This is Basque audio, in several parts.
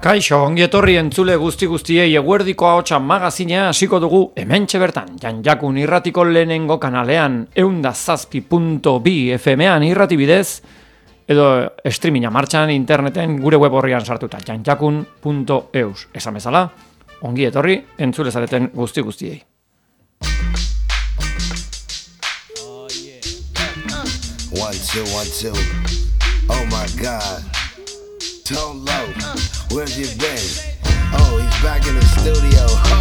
Kaixo, ongi etorri entzule guztiei eguerdiko ahotsa magazina hasiko dugu hementxe bertan, Janjakun irratiko lehenengo kanalean, 107.2 FM-an irrati bidez, edo streaminga martxan interneten gure web horrian sartuta, janjakun.eus. Esan bezala, ongi etorri entzule zareten guztiei. One, two. Oh my God. Tone Low, where've you been? Oh, he's back in the studio.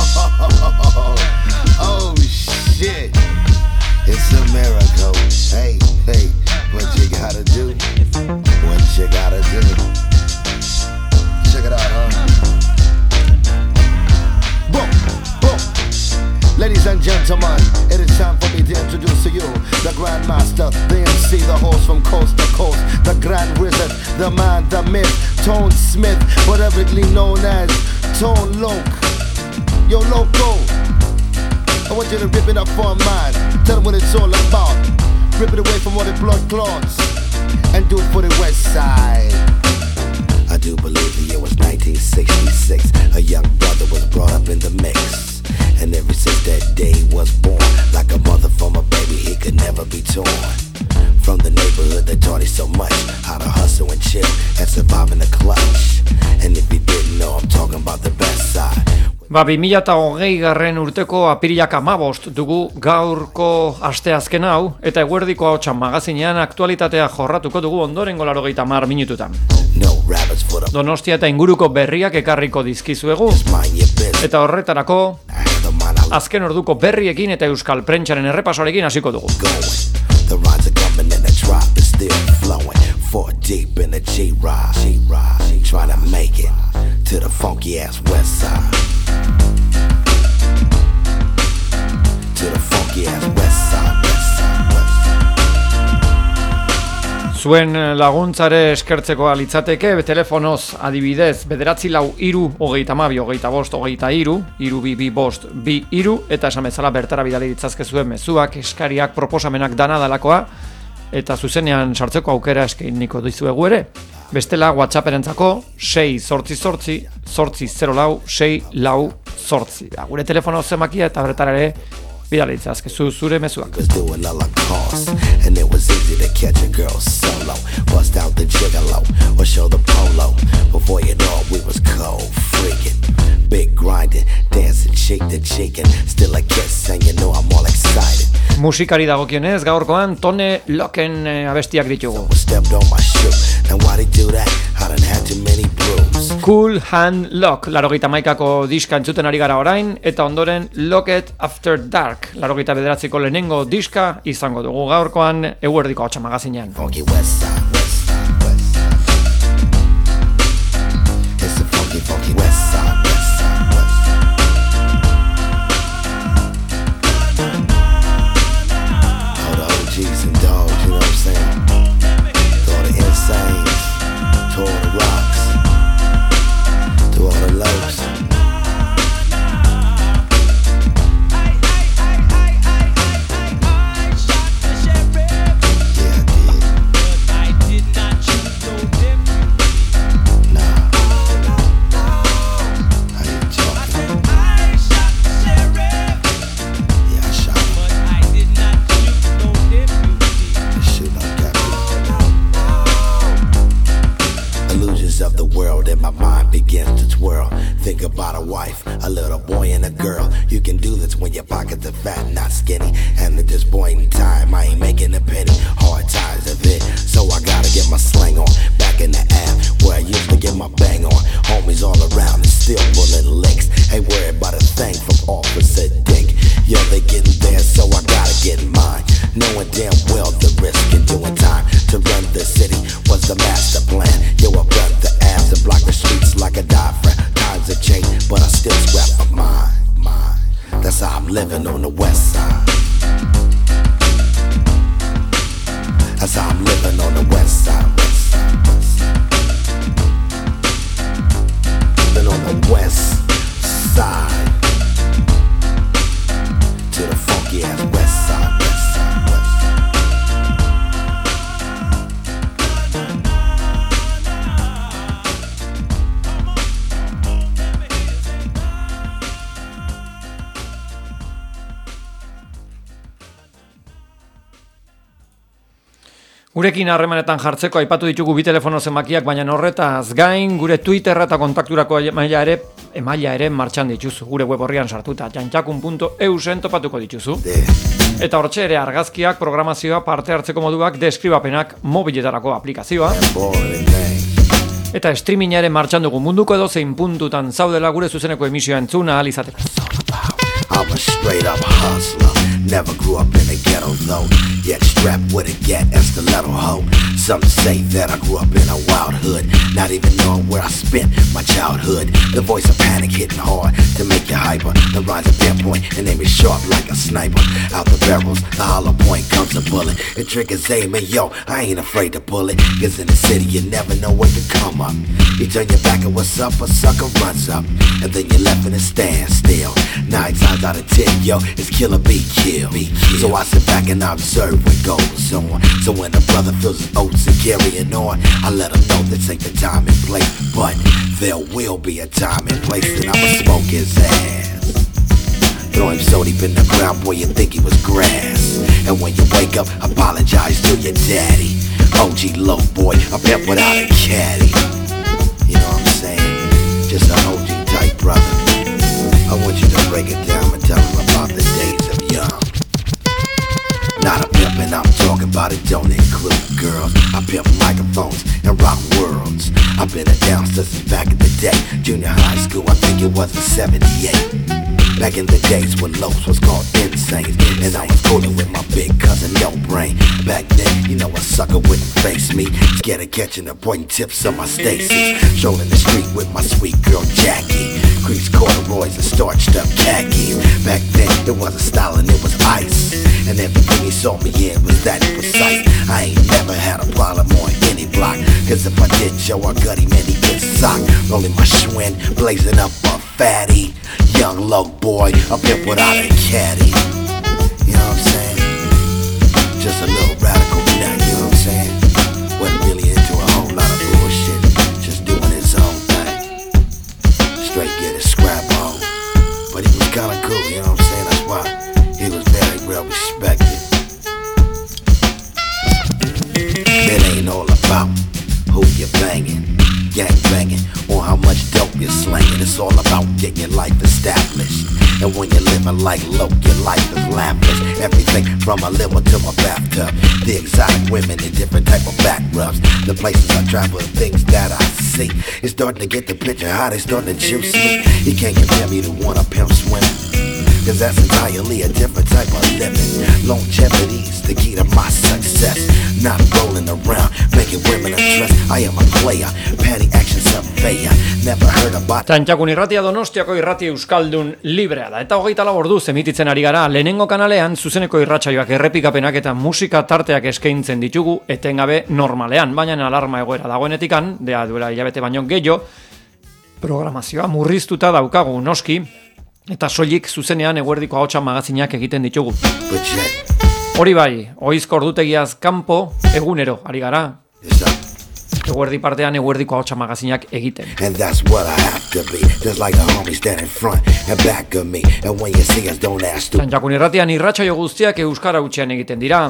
Oh shit. It's a miracle. Hey, what you gotta do? What you gotta do? Check it out, huh? Boom. Ladies and gentlemen, it is time for me to introduce to you the Grandmaster, the MC, the host from coast to coast, the Grand Wizard, the man, the myth, Tone Smith, whateverly known as Tone Loc. Yo, Loco, I want you to rip it up for a man. Tell them what it's all about. Rip it away from all the blood clots and do it for the West Side. I do believe the year was 1966. A young brother was brought up in the mix. And ever since that day was born, like a mother from a baby, he could never be torn. From the neighborhood that taught him so much, how to hustle and chill and survive in the clutch. And if you didn't know, I'm talking about the best side. 2020 urteko apirilak 15 dugu gaurko asteazken hau, eta eguerdiko ahotsa magazinean aktualitatea jorratuko dugu ondorengo 80 minututan. Donostia eta inguruko berriak ekarriko dizkizuegu, eta horretarako azken orduko berriekin eta euskal prentsaren errepasoarekin hasiko dugu. Zuen laguntzare eskertzeko litzateke, telefonoz adibidez, 943-25-25-23, eta esan bezala bertara bidali ditzazkezuen mezuak, eskariak, proposamenak dana dalakoa, eta zuzenean sartzeko aukera eskainiko dizuegu ere. Bestela WhatsApperentzako 6-zortzi-zortzi-6-lau-6-lau-zortzi. Gure telefono zemakia eta bertara ere bidali ditzazkezu zure mezuak. And it was easy to catch a girl solo. Bust out the gigolo or show the polo. Before you know it, we was cold freaking. Big grinding, dancing cheek to cheek, and still a kiss, and you know I'm all excited. Musikari dagokionez, gaurkoan Tone Locen abestiak ditugu. Cool Hand Lock, 81ko diska entzuten ari gara orain, eta ondoren Locked After Dark, 89ko lehenengo diska izango dugu gaurkoan eguerdiko ahotsa magazinean. Gurekin harremanetan jartzeko aipatu ditugu bi telefono zenbakiak, baina horretaz gain gure Twitter eta kontakturako emaila ere martxan dituzu. Gure web horrian sartuta jantxakun.eusen topatuko dituzu. Eta hortxe ere argazkiak, programazioa, parte hartzeko moduak, deskribapenak, mobiletarako aplikazioa. Eta streaminga ere martxan dugu, munduko edozein puntutan zaudela gure zuzeneko emisioa entzuna ahal izateko. I'm a straight up hustler. Never grew up in a ghetto though. Yet strapped with a get as the little hoe. Some say that I grew up in a wild hood, not even knowing where I spent my childhood. The voice of panic hitting hard to make you hyper. The rise of pinpoint and aim is sharp like a sniper. Out the barrels, the hollow point comes a bullet. It triggers aim and yo, I ain't afraid to pull it. Cause in the city you never know when to come up. You turn your back and what's up, a sucker runs up. And then you're left in a standstill. 9 times out of 10, yo, it's kill or be killed. So I sit back and I observe what goes on. So when a brother feels his oats and carrying on, I let him know this ain't the time and place. But there will be a time and place that I'ma smoke his ass. Throw him so deep in the ground, boy, you think he was grass. And when you wake up, apologize to your daddy. OG low boy, a pimp without a caddy. You know what I'm saying? Just an OG type brother. I want you to break it down and tell them about the days of young. Not a pimp and I'm talking about it don't include girls. I pimp microphones and rock worlds. I've been a downstairs since back in the day. Junior high school, I think it was in 78. Back in the days when Lopes was called insane. And I was cooling with my big cousin No Brain. Back then, you know a sucker wouldn't face me. Scared of catching the pointing tips on my Stacy. Strolling the street with my sweet girl Jackie. Creased corduroys and starched up khakis. Back then, it wasn't style and it was ice. And everything he saw me in was that precise. I ain't never had a problem on any block. Cause if I did show a gutty, man, he get socked. Rolling my Schwinn, blazing up a fatty. Young low boy, a pimp without a caddy. You know what I'm saying? Just a little radical nut, you know what I'm saying? Wasn't really into a whole lot of bullshit. Just doing his own thing. Straight get his scrap on. But he was kinda cool, you know what I'm saying? That's why he was very well respected. It ain't all about who you're banging, gang banging, or how much dope you're slanging. It's all about getting your life established. And when you're living like Loke, your life is lavish. Everything from a limo to my bathtub. The exotic women in different type of back rubs. The places I travel, the things that I see. It's starting to get the picture how they starting to juice me. You can't compare me to one of Pimp Swim. Cause that's entirely a different type of living. Longevity's the key to my success. Not rolling around, making women undress. I am a player, petty action surveyor. Never heard about. Txantxakun irratia Donostiako irrati euskaldun librea da. Eta 24 orduz emititzen ari gara. Lehenengo kanalean zuzeneko irratsaioak, errepikapenak eta musika tarteak eskaintzen ditugu etengabe normalean. Baina alarma egoera dagoenetikan, duela hilabete baino gehiago, programazioa murriztuta daukagu noski. Eta soilik zuzenean eguerdiko ahotsa magazinak egiten ditugu. Hori bai, ohizko ordutegiaz kanpo egunero ari gara. Eguerdi partean eguerdiko ahotsa magazinak egiten. And that's what I have to be. Just like the homies stand in front and back of me. And when you see us don't ask to. Txantxakun irratian irratsaio guztiak euskara hutsean egiten dira.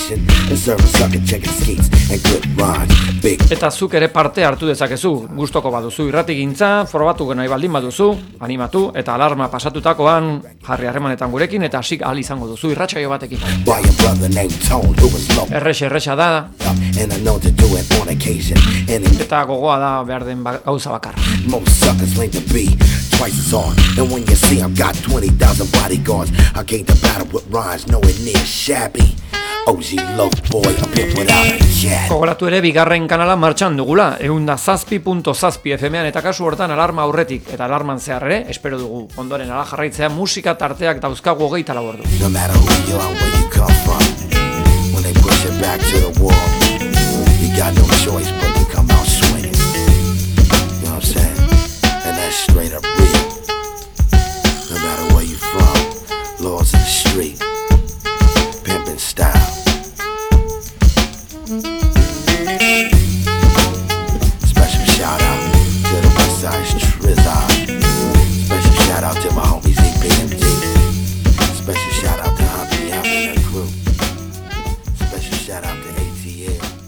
Eta zuk ere parte hartu dezakezu. Gustoko baduzu irratigintza, forobatu nahi baldin baduzu, animatu eta alarma pasatutakoan jarri harremanetan gurekin eta hasik ahal izango duzu irratsaio batekin. Erresa da. Eta gogoa da behar den gauza bakarra. Most suckers claim to be twice as hard. And when you see I've got 20,000 bodyguards, I came to battle with rhymes nowhere near shabby. OG low boy, a pimp without a cat. Gogoratu ere bigarren kanala martxan dugula, 107.7 FM-an eta kasu hortan alarma aurretik eta alarman zehar ere, espero dugu ondoren ala jarraitzea musika tarteak dauzkagu 24 ordu. No matter who you are, where you come from, when they push it back to the wall, you got no choice but to come out swinging. You know what I'm saying? And that's straight up real. No matter where you from, laws in the street, pimpin' style. Special shout out to the West Side Trizard. Special shout out to my homies EPMD. Special shout out to Humpy and the crew. Special shout out to ATL.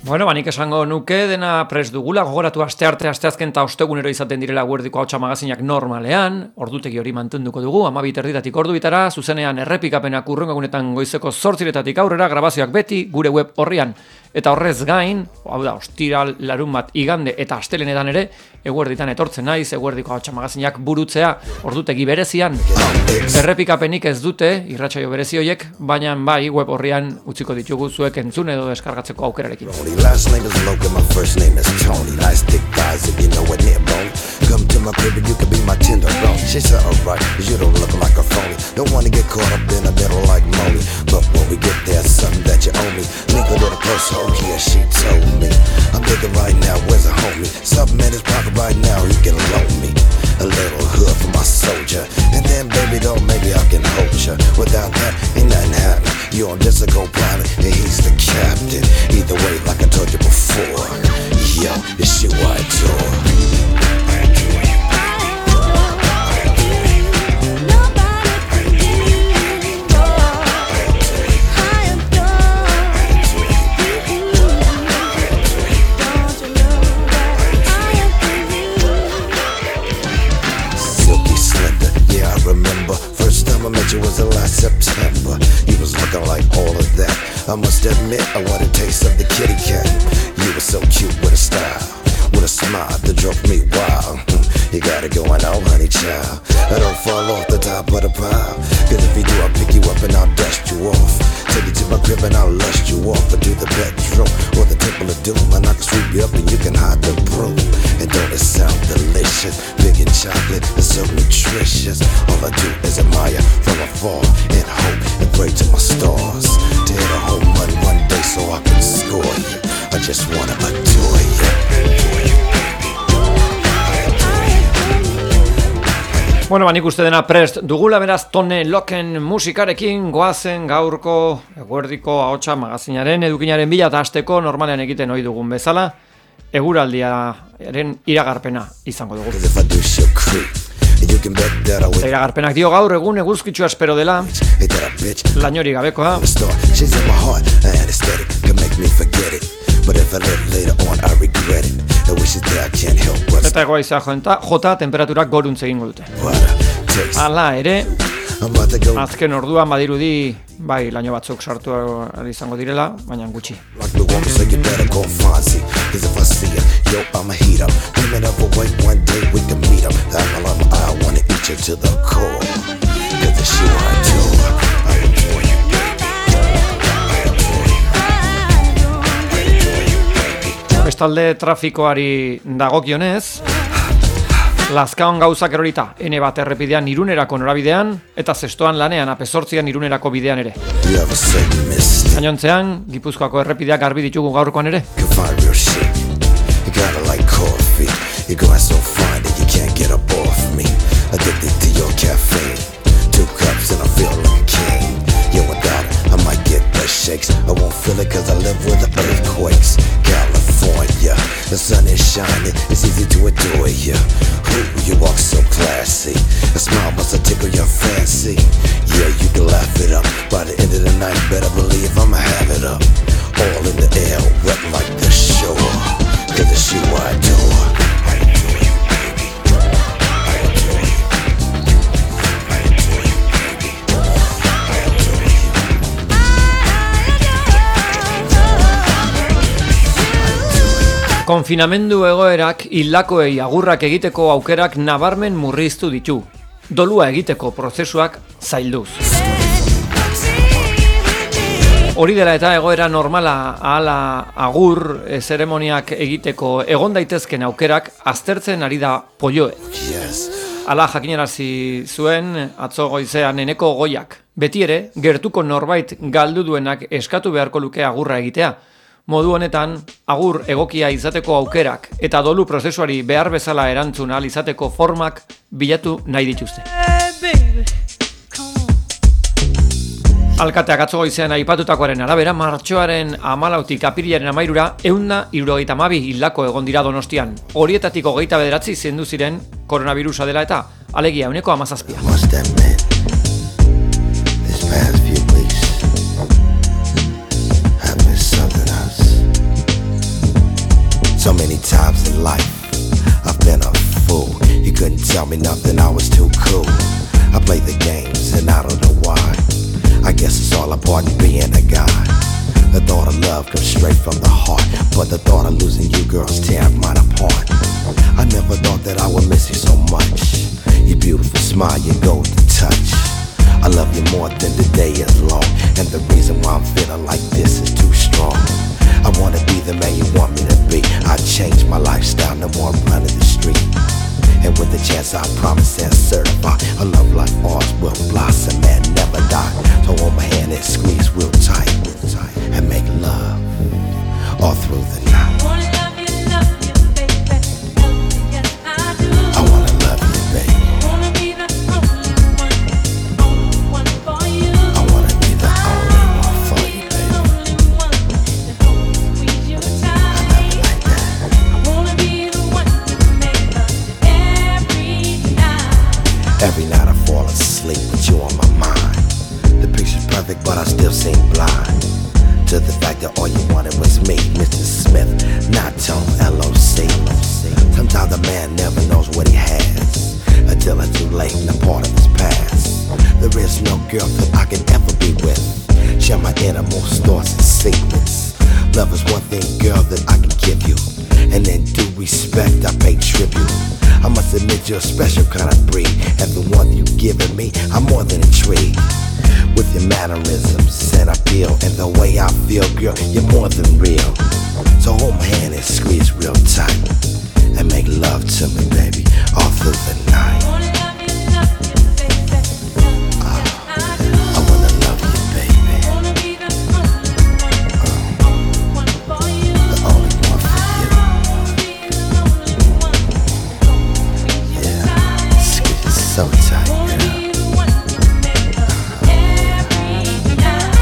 Bueno, nik esango nuke dena prest dugula, gogoratu asteazken eta ostegunero izaten direla Eguerdiko Ahotsa magazinak normalean, ordutegi hori mantenduko dugu, 12:00 ordu bitara, zuzenean errepikapenak hurrengo egunetan goizeko 8:00 aurrera, grabazioak beti gure web orrian. Eta horrez gain, hau da, ostiral, larunbat, igande eta astelenetan ere, Eguerditan etortzen naiz, Eguerdiko Ahotsa magazinak burutzea, ordutegi berezian. Errepikapenik ez dute, irratsaio berezi horiek, baina bai web orrian utziko ditugu zuek entzun edo deskargatzeko aukerarekin. Last name is Logan, my first name is Tony. Nice thick thighs if you know what near bone. Come to my crib and you can be my tenderloin. She said alright, cause you don't look like a phony. Don't wanna get caught up in a middle like Moni. But when we get there, something that you owe me. Link a little closer, oh yeah, she told me. I'm thinking right now, where's a homie? Something in his pocket right now, he can loan me. A little hood for my soldier. And then baby, don't maybe I can hold ya. Without that, ain't nothing happening. You on just a co-pilot and he's the captain. Either way, like I told you before, yo, it's you I adore. I met you was the last September. You was looking like all of that. I must admit, I wanted a taste of the kitty cat. You were so cute with a style, with a smile that drove me wild. You got it going on, honey child. I don't fall off the top of the pile. Cause if you do, I'll pick you up and I'll dust you off. Take you to my crib and I'll lust you off. Into the bedroom or the temple of doom. And I can sweep you up and you can hide the broom. And don't it sound delicious? Big and chocolate and so nutritious. All I do is admire from afar and hope and pray to my stars to hit a home run one day so I can score you. I just wanna adore you. Bueno, nik uste dena prest dugula, beraz Tone Loken musikarekin goazen gaurko Eguerdiko Ahotsa magazinaren edukinaren bila eta hasteko normalean egiten ohi dugun bezala, eguraldiaren iragarpena izango dugu. Iragarpenak dio gaur egun eguzkitsua espero dela, lainori gabekoa. Eta egoa jota temperaturak goruntze egingo dute. Hala ere, azken orduan badirudi, bai, laino batzuk sartu izango direla, baina gutxi. Bestalde trafikoari dagokionez, Lazkaon gauzak erorita, N1 errepidean Irunerako norabidean, eta Zestoan lanean AP8 Irunerako bidean ere. Gainontzean, Gipuzkoako errepideak garbi ditugu gaurkoan ere. I won't feel it cause I live with the earthquakes. California, the sun is shining, it's easy to adore you. Ooh, you walk so classy, a smile must have tickled your fancy. Yeah, you can laugh it up, by the end of the night, better believe I'ma have it up. All in the air, wet like the shore, cause it's you I adore. Konfinamendu egoerak hildakoei agurrak egiteko aukerak nabarmen murriztu ditu. Dolua egiteko prozesuak zailduz. Hori dela eta egoera normala ahala agur zeremoniak egiteko egon daitezken aukerak aztertzen ari da Polloe. Hala jakinarazi zuen atzo goizean Eneko Goiak. Beti ere, gertuko norbait galdu duenak eskatu beharko luke agurra egitea. Modu honetan, agur egokia izateko aukerak eta dolu prozesuari behar bezala erantzun ahal izateko formak bilatu nahi dituzte. Alkateak atzo goizean aipatutakoaren arabera, martxoaren 14tik apirilaren 13ra 172 hildako egon dira Donostian. Horietatik 29 zendu ziren koronavirusa dela eta alegia 17%. me nothing, I was too cool. I played the games and I don't know why. I guess it's all a part of being a guy. The thought of love comes straight from the heart, but the thought of losing you girls tear mine apart. I never thought that I would miss you so much. Your beautiful smile, your golden touch. I love you more than the day is long, and the reason why I'm feeling like this is too strong. I wanna be the man you want me to be. I changed my lifestyle, no more running the street. And with the chance I promise and certify, a love like ours will blossom and never die. So hold my hand and squeeze real tight, and make love all through the night. I wanna love you, baby. Yes, I do. I wanna love you, baby. I wanna be the only one for you. I wanna be the only one for you, baby. The only one that squeeze you tight. Like that. I wanna be the one to make love every night. Every night I fall asleep with you on my mind. The picture's perfect, but I still seem blind to the fact that all you wanted was me, Mr. Smith, not Tom L.O.C. Sometimes a man never knows what he has until it's too late and a part of his past. There is no girl that I can ever be with, share my innermost thoughts and secrets. Love is one thing, girl, that I can give you, and in due respect I pay tribute. I must admit you're a special kind of breed, and the one you've given me, I'm more than intrigued. With your mannerisms and appeal, and the way I feel, girl, you're more than real. So hold my hand and squeeze real tight, and make love to me, baby, all through the night. I wanna love you, baby. Yes, I do. I wanna love you, baby, I wanna be the only one for you. the only one for you. I wanna be the only one that squeeze you Yeah, tight. squeeze it so tight, I wanna girl. be the one to make love every night.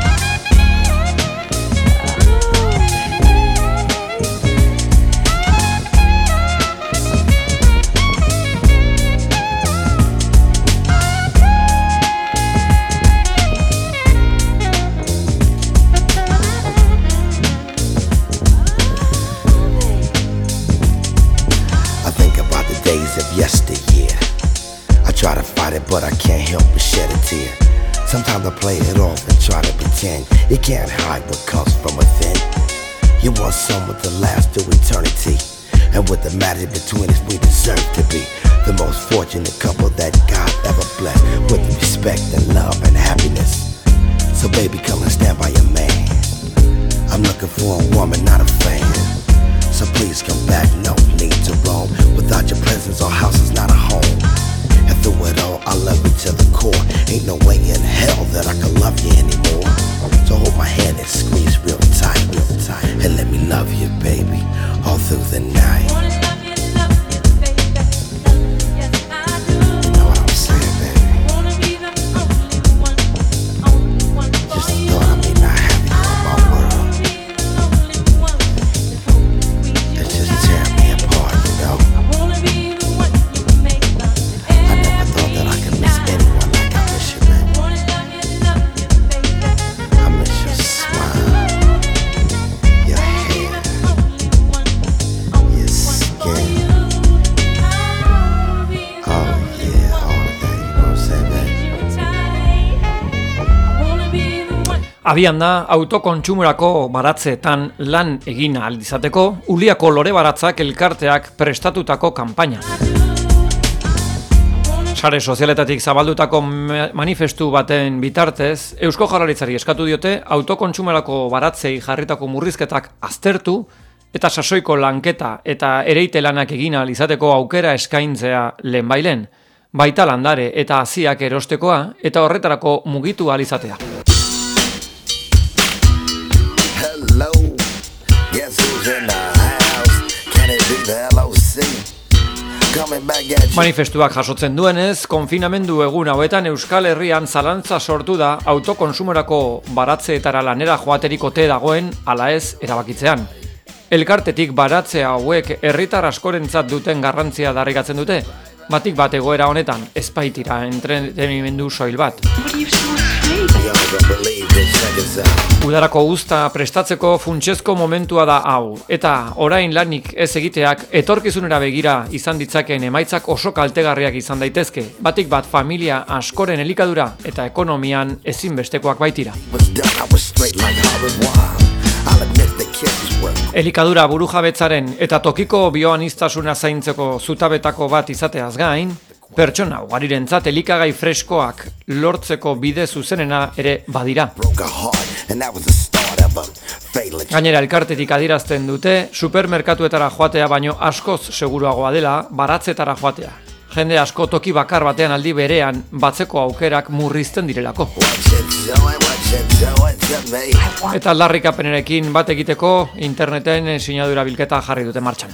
I think about the days of yesteryear. I try to fight it, but I can't help but shed a tear. Sometimes I play it off and try to pretend you can't hide what comes from within. You want someone to last through eternity, and with the magic between us, we deserve to be the most fortunate couple that God ever blessed, with respect and love and happiness. So baby, come and stand by your man. I'm looking for a woman, not a fan. So please come back, no need to roam. Without your presence, our house is not a home. And through it all, I love you to the core. Ain't no way in hell that I can love you anymore. So hold my hand and squeeze real tight, and let me love you, baby, all through the night. I wanna love you, baby. Yes, I do. You know what I'm saying, baby? I wanna be the only one for Just the you. thought of me not having you in my world, Be the only one that squeeze you it just tight. tear me apart, you know. I wanna be the one you make love I never thought that I could miss anyone like I miss you, man. I wanna love you, baby. I miss your smile, your hair, your skin. Oh yeah, all of that, you know what I'm saying, baby? Abian da, autokontsumerako baratzeetan lan egin ahal izateko, Uliako lore baratzak elkarteak prestatutako kanpaina. Sare sozialetatik zabaldutako manifestu baten bitartez, Eusko Jaurlaritzari eskatu diote autokontsumerako baratzei jarritako murrizketak aztertu eta sasoiko lanketa eta ereite lanak egin ahal izateko aukera eskaintzea lehenbailen, baita landare eta haziak erostekoa eta horretarako mugitu ahal izatea. Hello, guess who's in the house? Can it be the LOC? Coming back at you. Manifestuak jasotzen duenez, konfinamendu egun hauetan Euskal Herrian zalantza sortu da autokonsumerako baratzeetara lanera joaterik ote dagoen ala ez erabakitzean. Elkartetik baratze hauek herritar askorentzat duten garrantzia darrikatzen dute, batik bat egoera honetan ez baitira entretenimendu soil bat. Y'all don't believe this, check this out. Udarako uzta prestatzeko funtsezko momentua da hau, eta orain lanik ez egiteak etorkizunera begira izan ditzakeen emaitzak oso kaltegarriak izan daitezke, batik bat familia askoren elikadura eta ekonomian ezinbestekoak baitira. Elikadura burujabetzaren eta tokiko bioaniztasuna zaintzeko zutabetako bat izateaz gain, pertsona ugarirentzat elikagai freskoak lortzeko bide zuzenena ere badira. Gainera elkartetik adierazten dute supermerkatuetara joatea baino askoz seguruagoa dela baratzetara joatea. Jende asko toki bakar batean aldi berean batzeko aukerak murrizten direlako. Eta aldarrikapenerekin bat egiteko interneten sinadura bilketa jarri dute martxan.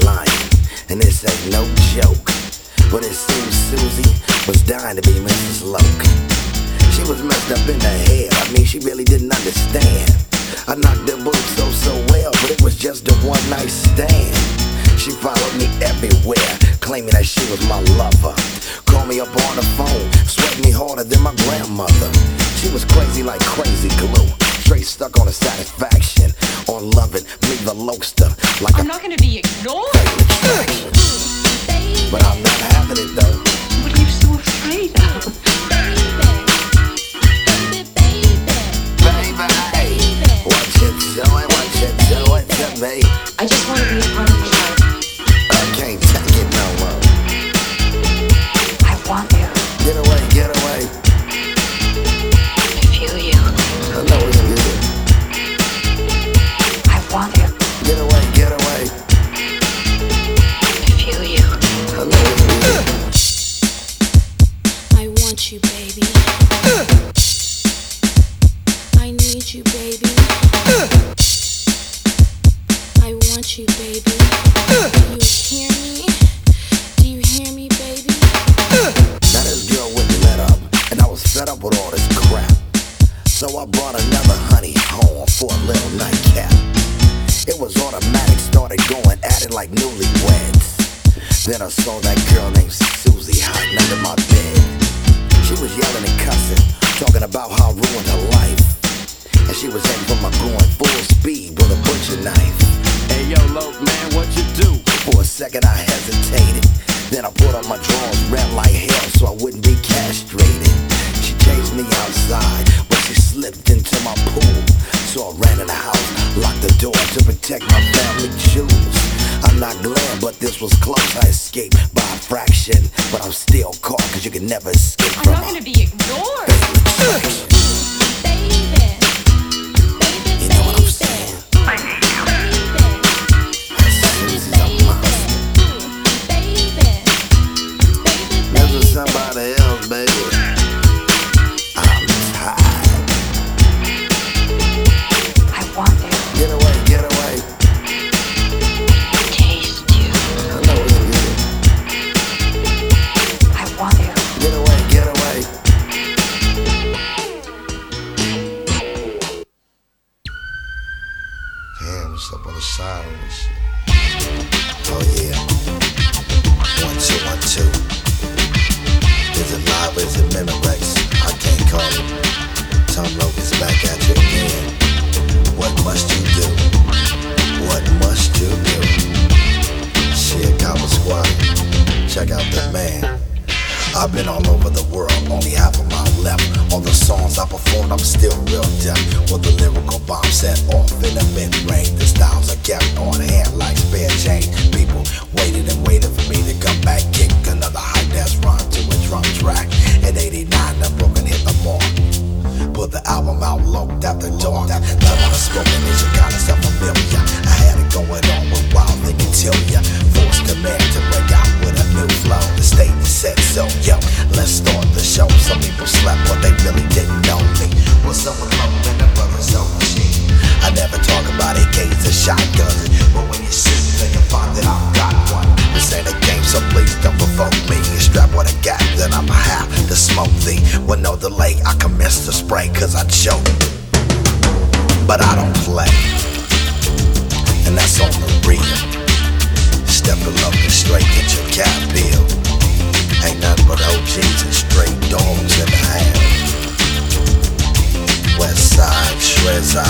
But it seems Susie was dying to be Mrs. Loke. She was messed up in the head, I mean she really didn't understand. I knocked the boots so well, but it was just a one night stand. She followed me everywhere, claiming that she was my lover. Called me up on the phone, sweat me harder than my grandmother. She was crazy like crazy glue, straight stuck on a satisfaction, on loving me the Lokester. Like I'm not gonna be ignored. But I'm not having it though. What are you so afraid of? Baby, what you doing to me? I just want to be a part of your life. I can't take it no more. I want you. Get away. I feel you. I know it's good. I want you. Get away. I feel you. I know it's good. I want you, baby. I need you, baby. I want you, baby. Do you hear me? Do you hear me, baby? Now this girl wouldn't let up, and I was fed up with all this crap. So I brought another honey home for a little nightcap. It was automatic, started going at it like newlyweds. Then I saw that girl named Susie hiding under my bed. She was yelling and cussing, talking about how I ruined her life. And she was aiming for my groin full speed with a butcher knife. Hey yo, Loke, man, what you do? For a second I hesitated. Then I put on my drawers red like hell so I wouldn't be castrated. She chased me outside, but she slipped into my pool. So I ran in the house, locked the door to protect my family jewels. I'm not glad, but this was close. I escaped by a fraction, but I'm still caught, cause you can never escape I'm from not gonna be ignored. You know what I'm saying? Susie's a monster. This is somebody else, baby. I'm tired. I want you. Get away. Taste you. I know it's good. I want you. Get away. Damn, what's up on the side of this shit? Oh yeah. 1, 2, 1, 2. Is it live or is it Memorex? I can't call it. Tom Loke is back at you again. What must you do? Shit, Copper Squad. Check out the man. I've been all over the world, only half a mile left. All the songs I performed, I'm still real deaf. With the lyrical bomb set off in a mid-range. The styles are kept on hand like spare change. People waited for me to come back, kick another high-dance run to a drum track. In 89, the broken hit the mark. Put the album out, Loked After Dark. Now when I'm spoken, it should kinda sound familiar. I had it going on with Wild Nigga Till Ya. Forced the man to break out with a new flow. The state said so, yo, let's start the show. Some people slept, but they really didn't know me. What's up with Loke and the brothers on machine? I never talk about AKs or shotguns, but when you see me, then you find that I've got one. This ain't a game, so please don't provoke me. You strap with a gap, then I'ma have to smoke thee. With no delay, I commence to spray, cause I choke. But I don't play, and that's on the real. Step it up and straight, get your cap peeled. Ain't nothing but OGs and straight dogs in the house. West side, shreds out.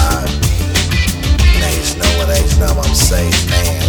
saves man.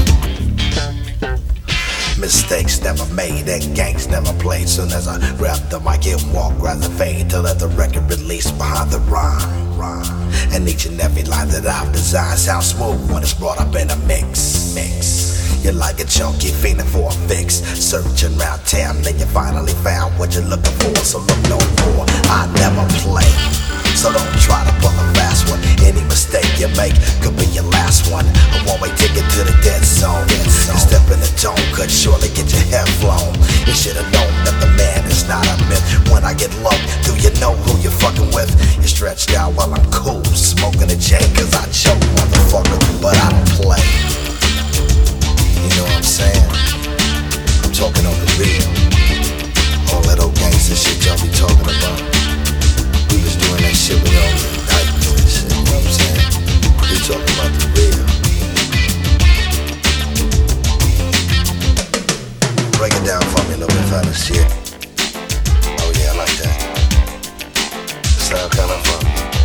Mistakes never made and gangs never played. Soon as I grab the mic and walk, rather fade to let the record release behind the rhyme. And each and every line that I've designed sounds smooth when it's brought up in a mix. You're like a junkie fiending for a fix, searching around town and you finally found what you're looking for. So look no more, I never play. So don't try to pull a fast one. Any mistake you make could be your last one. A one-way ticket to the dead zone. Step in the tone could surely get your hair flown. You should've known that the man is not a myth. When I get low, do you know who you're fucking with? You're stretched out while I'm cool, smoking a J, cause I choke, motherfucker, but I don't play. You know what I'm saying? I'm talking on the real. All that old gangster shit y'all be talking about. We was doing that shit with all the diapers and shit, you know what I'm saying? We talking about the real. Break it down for me a little bit, fellas, shit. Oh yeah, I like that. Sound kinda fun.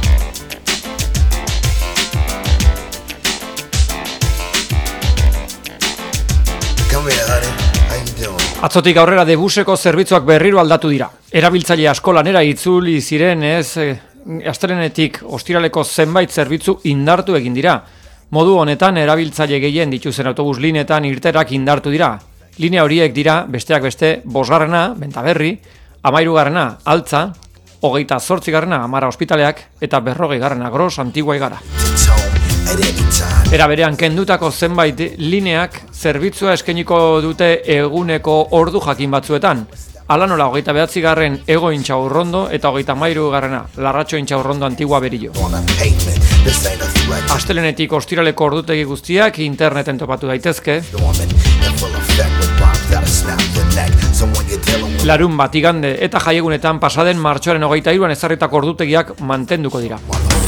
Come here, honey. How you doing? Atzotik aurrera debuseko zerbitzuak berriro aldatu dira. Erabiltzaile asko lanera itzuli ziren astelenetik ostiraleko zenbait zerbitzu indartu egin dira. Modu honetan erabiltzaile gehien dituzen autobus lineetan irterak indartu dira. Linea horiek dira, besteak beste, 5. Bentaberri, 13. Altza, 28. Amara Ospitaleak eta 40. Gros Antigua Igara. Era berean kendutako zenbait lineak zerbitzua eskainiko dute eguneko ordu jakin batzuetan. Hala nola 29. Ego Intxaurrondo eta 33. Larratxo Intxaurrondo Antigua Berillo. Astelenetik ostiraleko ordutegi guztiak interneten topatu daitezke. Larun bat, igande eta jaiegunetan pasaden martxoaren 23. ezarritako ordutegiak mantenduko dira.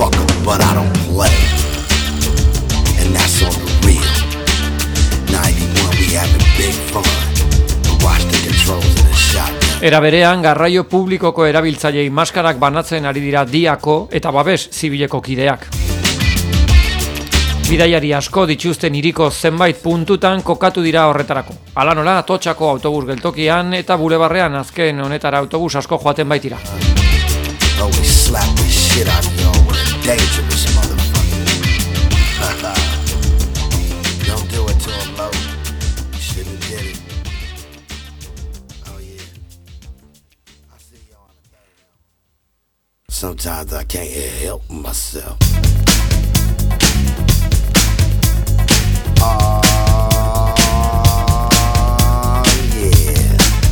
Era berean, garraio publikoko erabiltzailei maskarak banatzen ari dira Diako eta Babes Zibileko kideak. Bidaiari asko dituzten hiriko zenbait puntutan kokatu dira horretarako. Hala nola, Atotxako autobus geltokian eta bulebarrean azken honetara autobus asko joaten baitira. Sometimes I can't help myself. Yeah.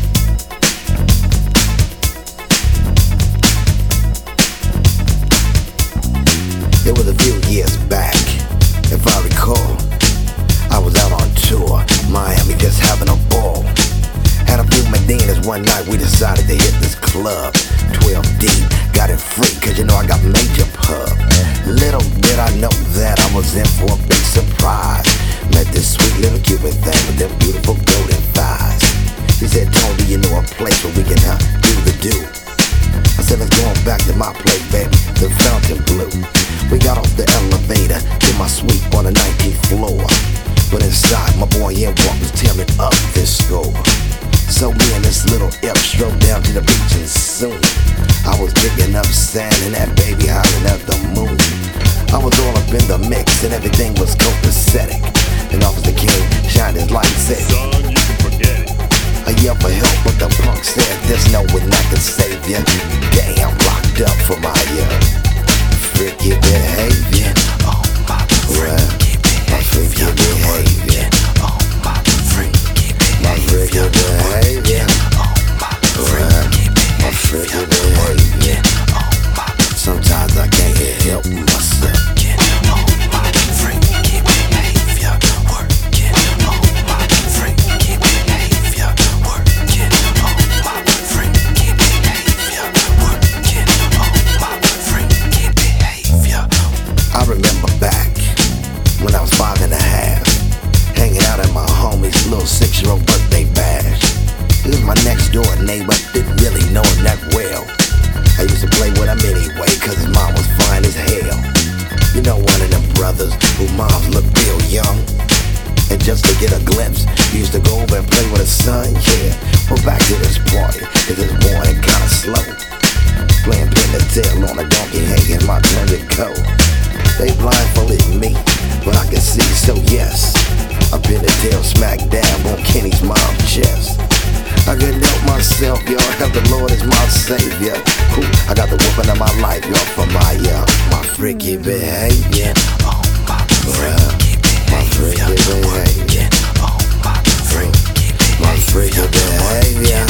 It was a few years back, if I recall. I was out on tour, Miami, just having a ball. Had a few Medinas one night, we decided to hit this club. 12 deep, got it free, cause you know I got major pub. Little did I know that I was in for a big surprise. Met this sweet little Cuban thing with them beautiful golden thighs. She said, Tony, you know a place where we can do the do. I said, let's go on back to my place, baby, the Fountain Blue. We got off the elevator, to my suite on the 19th floor. But inside, my boy N-Walk was tearing up this score. So me and this little imp strode down to the beach and soon I was picking up sand and that baby howling at the moon. I was all up in the mix and everything was copacetic. And Officer King shined his light and said, "Son, you can forget it." I yelled for help, but the punk said, "There's no one that can save you." Damn, locked up for my freaky behavior. Oh, my freaky behavior. Oh, my freaky behavior. My freaky behavior. Oh, my freaky behavior. Oh, my. Sometimes I can't help myself. Oh, my freaky behavior. Working. Oh, my freaky behavior. Working. Oh, my freaky behavior. Working. Oh, my freaky behavior. I remember back when I was 5 and a half, hanging out at my homie's little 6-year-old birthday bash. He was my next door neighbor, didn't really know him that well. I used to play with him anyway, cause his mom was fine as hell. get a glimpse. Used to go over and play with the sun, yeah. Well, back to this party, it is morning kinda slow. Playing pin the tail on a donkey, hanging my turn to go. They blindfolded me, but I can see, so yes. I pin the tail smack dab on Kenny's mom's chest. I couldn't help myself, y'all, cause the Lord is my savior. Ooh, I got the whooping of my life, y'all, for my freaky behavior. Oh, my freaky behavior. Oh, my freaky behavior.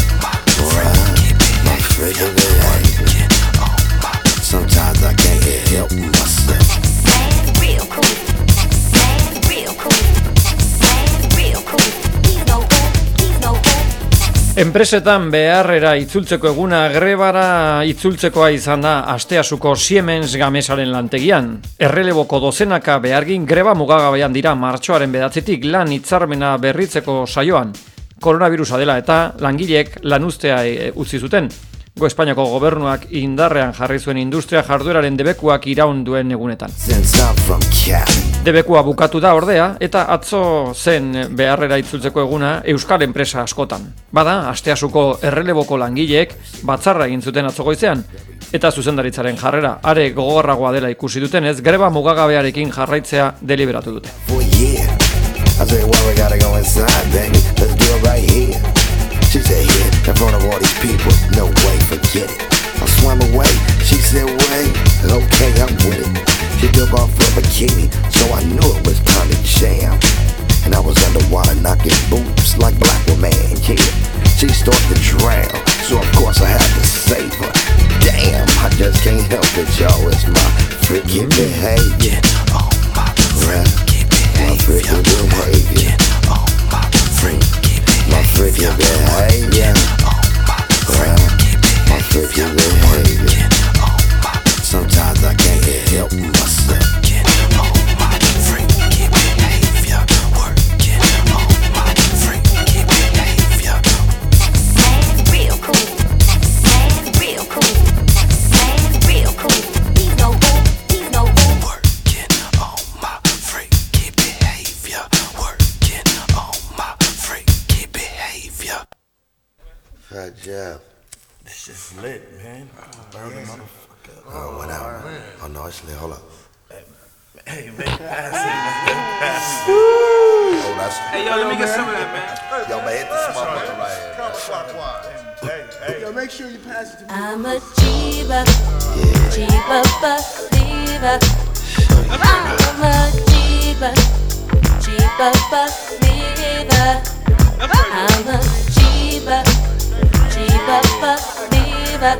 My freaky behavior. Sometimes I can't help myself. Man, real cool. Man, real cool. Man, real cool. He's no good. He's no good. Enpresetan beharrera itzultzeko eguna grebara itzultzekoa izan da Asteasuko Siemens Gamesaren lantegian. Erreleboko dozenaka behargin greba mugagabean dira martxoaren 9 lan hitzarmena berritzeko saioan. Koronavirusa dela eta langileek lanuztea utzi zuten. Espainiako gobernuak indarrean jarri zuen industria jardueraren debekuak iraun duen egunetan. Debekua bukatu da ordea eta atzo zen beharrera itzultzeko eguna euskal enpresa askotan. Bada, Asteasuko erreleboko langileek batzarra egin zuten atzo goizean eta zuzendaritzaren jarrera are gogorragoa dela ikusi dutenez greba mugagabearekin jarraitzea deliberatu dute. She said, here, in front of all these people, no way, forget it. I swam away, she said, wait, okay, I'm with it. She took off her bikini, so I knew it was time to jam. And I was underwater knocking boots like black woman, yeah. She started to drown, so of course I had to save her. Damn, I just can't help it, y'all, it's my freaky behavior. Oh, my freaky behavior. Oh, my freaky my freaky behavior. My freaky behavior. Sometimes I can't help myself. Oh, my freaky behavior. Working on my freaky behavior. Man, real cool. Man, real cool. Man, real cool. He's no good. He's no good. Working on my freaky behavior. Working on my freaky behavior. Fat job. This shit's lit, man. Burn the motherfucker. Oh, went out. Oh, no, it's lit. Hold up. Hey, man, pass it, man. Pass it. Oh, that's... Hey, yo, let me get some of that, man. Yo, man, hit this motherfucker right here. Yo, make sure you pass it to me. I'm a Chiba, Chiba believer. I'm a Chiba, Chiba believer. I'm a Chiba, Chiba believer.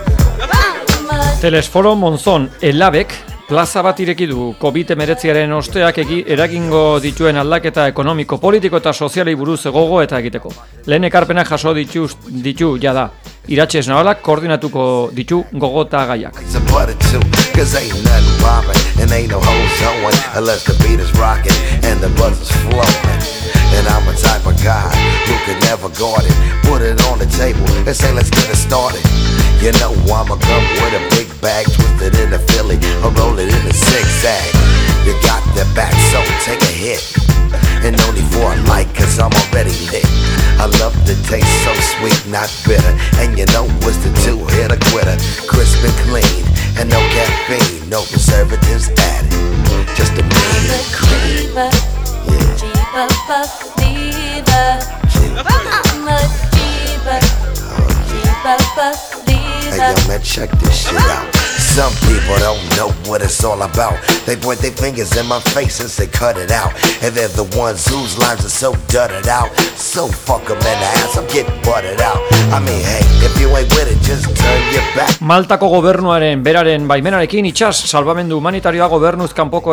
I'm a Telesforo Monzon elabek plaza bat ireki du COVID-19 osteak eragingo dituen aldaketa ekonomiko, politiko eta sozialei buruz gogo eta egiteko. Lehen ekarpenak jaso ditu jada. Iratxe Esnabalak koordinatuko ditu gogota gaiak. Cause ain't nothing poppin' and ain't no hoes hoeing unless the beat is rockin' and the buzz is flowing. And I'm a type of guy who can never guard it. Put it on the table and say let's get it started. You know I'ma come with a big bag, twisted in a Philly or roll it in a zigzag. You got the back, so take a hit. And only for a light, cause I'm already lit. I love the taste, so sweet, not bitter. And you know what's the two-hitter quitter. Crisp and clean, and no caffeine, no preservatives added. Just a mean cream. Chiba, Chiba believer. I'm a Chiba, Chiba believer. Hey yo man, check this shit out. Some people don't know what it's all about. They point their fingers in my face and say cut it out. And they're the ones whose lives are so dudded out. So fuck them in the ass, I'm getting butted out. I mean hey, if you ain't with it, just turn your back. Maltako gobernuaren beraren baimenarekin itsas salbamendu humanitarioa gobernuz kanpoko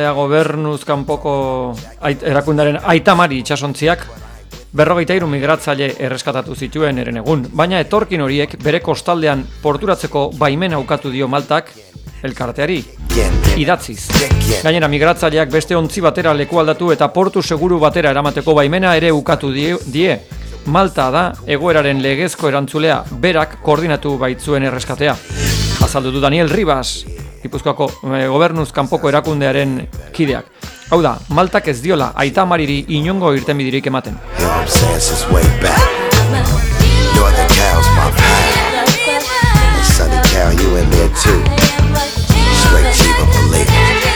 erakundearen aitamari itsasontziak 43 migratzaile erreskatatu zituen eren egun, baina etorkin horiek bere kostaldean porturatzeko baimena ukatu dio Maltak elkarteari, idatziz. Gainera migratzaileak beste ontzi batera lekualdatu eta portu seguru batera eramateko baimena ere ukatu die. Malta da egoeraren legezko erantzulea, berak koordinatu baitzuen erreskatea. Azaldu du Daniel Rivas, Gipuzkoako gobernuz kanpoko erakundearen kideak. Hau da, Maltak ez diola aita Mariri inongo irtenbiderik ematen. You know what I'm saying? Since way back. Northern Cal's my pal. And Sunny Cal, you in there too. Straight Chiba Malik.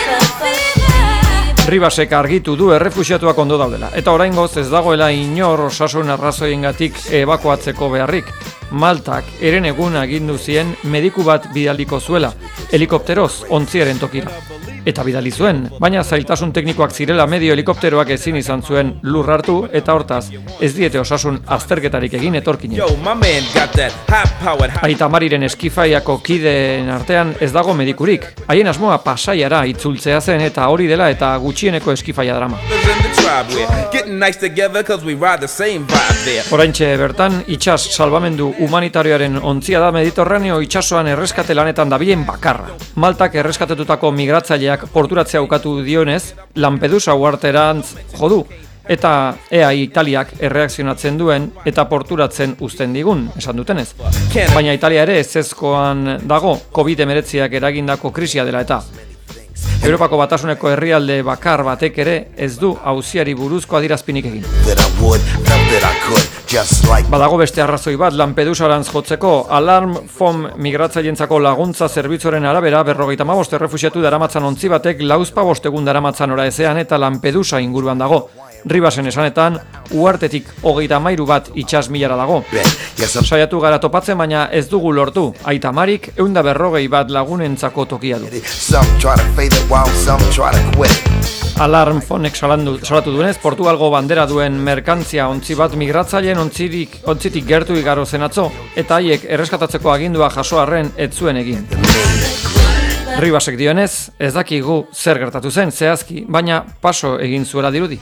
Ribasek argitu du errefuxiatuak ondo daudela, eta oraingoz ez dagoela inor osasun arrazoiengatik ebakuatzeko beharrik. Maltak herenegun agindu zien mediku bat bidaliko zuela, helikopteroz ontziaren tokira. Eta bidali zuen, baina zailtasun teknikoak zirela medio helikopteroak ezin izan zuen lur hartu, eta hortaz ez diete osasun azterketarik egin etorkinen. Aita Mariren eskifaiako kideen artean ez dago medikurik. Haien asmoa Pasaiara itzultzea zen, eta hori dela eta gutxieneko eskifaia drama. Oraintxe bertan, itsas salbamendu humanitarioaren ontzia da Mediterraneo itsasoan erreskate lanetan dabilen bakarra. Maltak erreskatetutako migratzaileak porturatzea ukatu dionez, Lampedusa uharterantz jodu, eta ea Italiak erreakzionatzen duen eta porturatzen uzten digun, esan dutenez. Baina Italia ere ezezkoan dago COVID-19 eragindako krisia dela eta. Europako Batasuneko herrialde bakar batek ere ez du auziari buruzko adierazpenik egin. Badago beste arrazoi bat Lampedusarantz jotzeko. Alarm Phone migratzaileentzako laguntza zerbitzuaren arabera 55 errefuxiatu daramatzan ontzi batek 45 egun daramatzan ora ezean eta Lampedusa inguruan dago. Ribasen esanetan, uhartetik 33 bat itsas milara dago. Saiatu gara topatzen, baina ez dugu lortu. Aita Marik 140 bat lagunentzako tokia du. Alarm Phonek salatu duenez, Portugalgo bandera duen merkantzia ontzi bat migratzaileen ontzitik gertu igaro zen atzo, eta haiek erreskatatzeko agindua jaso arren ez zuen egin. Ribasek dionez, ez dakigu zer gertatu zen zehazki, baina paso egin zuela dirudi.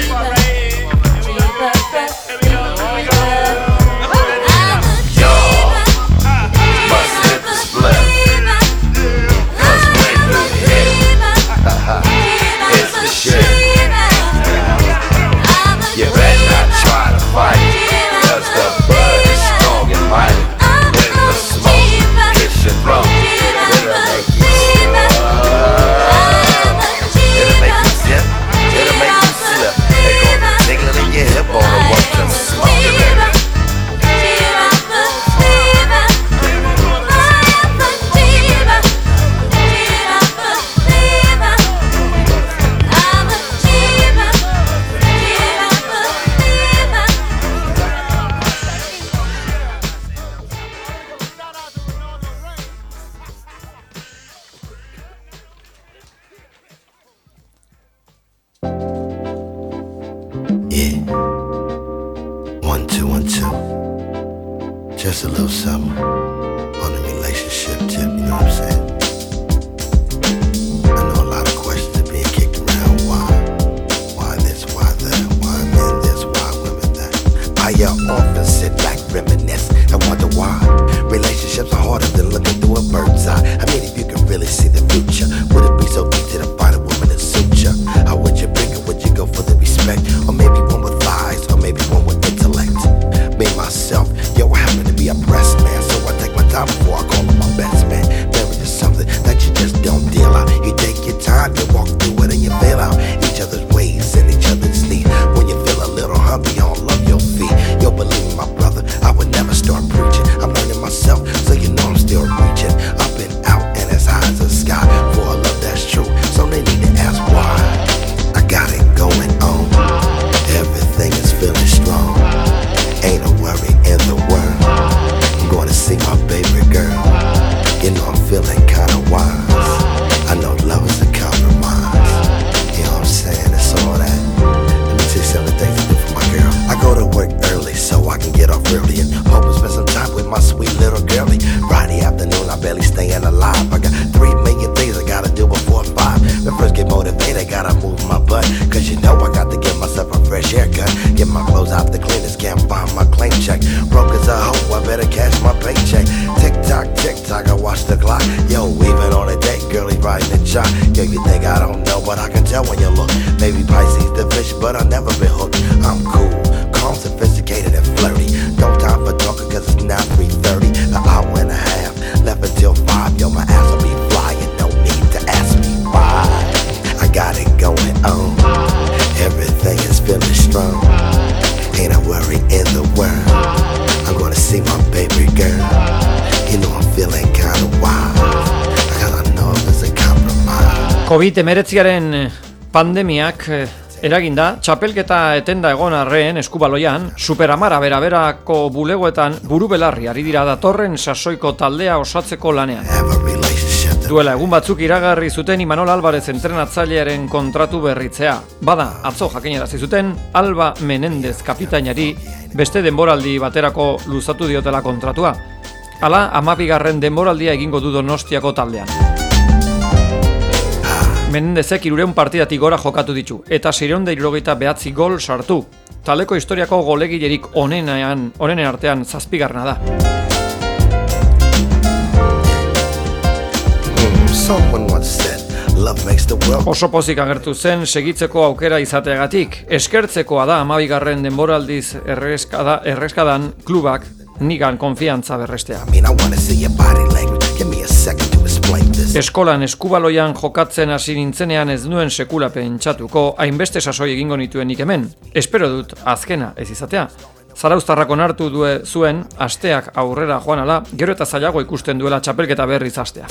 Just a little something on the relationship tip, you know what I'm saying? I know a lot of questions are being kicked around. Why this, why that, why men this, why women that? I often sit back, reminisce, and wonder why relationships are harder than looking through a bird's eye. I mean, if you could really see the future, would it be so easy to find a woman that suits you? How would you pick it? Would you go for the respect? Or maybe one with thighs, or maybe one with intellect? Me, myself, yo, I happen to be a breast man, so I take my time before I call him my best man. Marriage is something that you just don't deal out. You take your time, you walk through it and you feel out each other's ways and each other's needs. When you feel a little hungry, on love your feet. Yo, believe me, my brother, I would never start preaching. I'm learning myself, so you know I'm still reaching up and out and as high as the sky for a love that's true. So they need to ask why. I got it going on. Everything is feeling strong. Ain't a worry in the world. I'm going to see my baby girl. You know I'm feeling kinda wise. I know love is a compromise. You know what I'm saying? It's all that. Let me tell you some of the things I do for my girl. I go to work early so I can get off early and hope to spend some time with my sweet little girlie. Friday afternoon I barely staying alive. I got 3 million things I gotta do before 5. But first get motivated, I gotta move my butt. Cause you know I got to give myself a fresh haircut. Get my clothes out the cleaners, can't find my claim check. Broke as a hoe, I better cash my paycheck. Tick tock, I watch the clock. Yo, even on a date, girlie riding the jock. Yo, you think I don't know, but I can tell when you look. Maybe Pisces the fish, but I've never been hooked. I'm cool, calm, sophisticated and flirty. No time for talking cause it's now 3:30. An hour and a half, left until 5. Yo, my ass will be flying, no need to ask me why. I got it going on. COVID-19 pandemiak eraginda, txapelketa etenda egon arreen eskubaloian, Superamara beraberako bulegoetan buru belarri ari dira datorren sasoiko taldea osatzeko lanean. Duela egun batzuk iragarri zuten Imanol Alvarez entrenatzailearen kontratu berritzea. Bada, atzo jakinarazi zuten Alba Menendez kapitainari beste denboraldi baterako luzatu diotela kontratua. Hala, 12. denboraldia egingo du Donostiako taldean. Menendezek 300 partidatik gora jokatu ditu, eta 679 gol sartu. Taleko historiako golegilerik onenen artean 7. da. Oso pozik agertu zen segitzeko aukera izateagatik. Eskertzekoa da 12. denboraldiz erreskadan klubak nigan konfiantza berrestea. Eskolan eskubaloian jokatzen hasi nintzenean ez nuen sekula pentsatuko hainbeste sasoi egingo nituenik hemen. Espero dut azkena ez izatea. Zarauztarrak onartu zuen asteak aurrera joan ala, gero eta zailago ikusten duela txapelketa berriz hastea.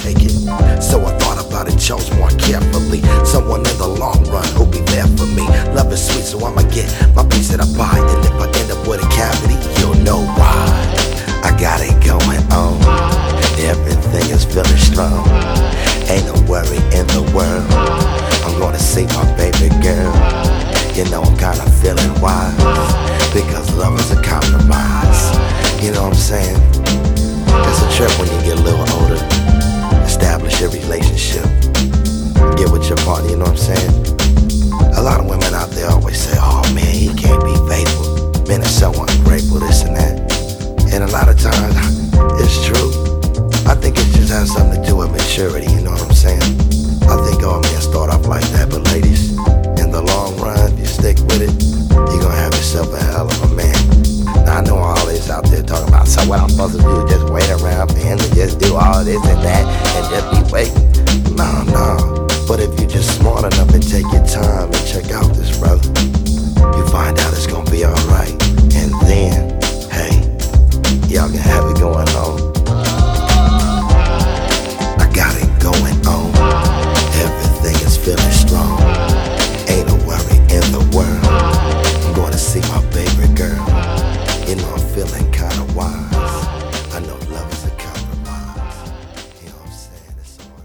Everything is feeling strong. Ain't no worry in the world. I'm gonna see my baby girl. You know I'm kinda feeling wise, because love is a compromise. You know what I'm saying? It's a trip when you get a little older. Establish a relationship. Get with your partner, you know what I'm saying? A lot of women out there always say, oh man, he can't be faithful. Men are so ungrateful, this and that. And a lot of times, it's true. I think it just has something to do with maturity, you know what I'm saying? I think all men start off like that, but ladies, in the long run, if you stick with it, you're gonna have yourself a hell of a man. Now I know all this out there talking about, so what I'm supposed to do, just wait around for him to just do all this and that, and just be waiting. No. But if you're just smart enough and take your time and check out this brother, you find out it's gonna be alright. And then, hey, y'all can have it going on. Got it going on. Everything is feeling strong. Ain't no worry in the world. I'm gonna see my baby girl. You know I'm feeling kinda wise. I know love is a compromise. You know what I'm saying? It's all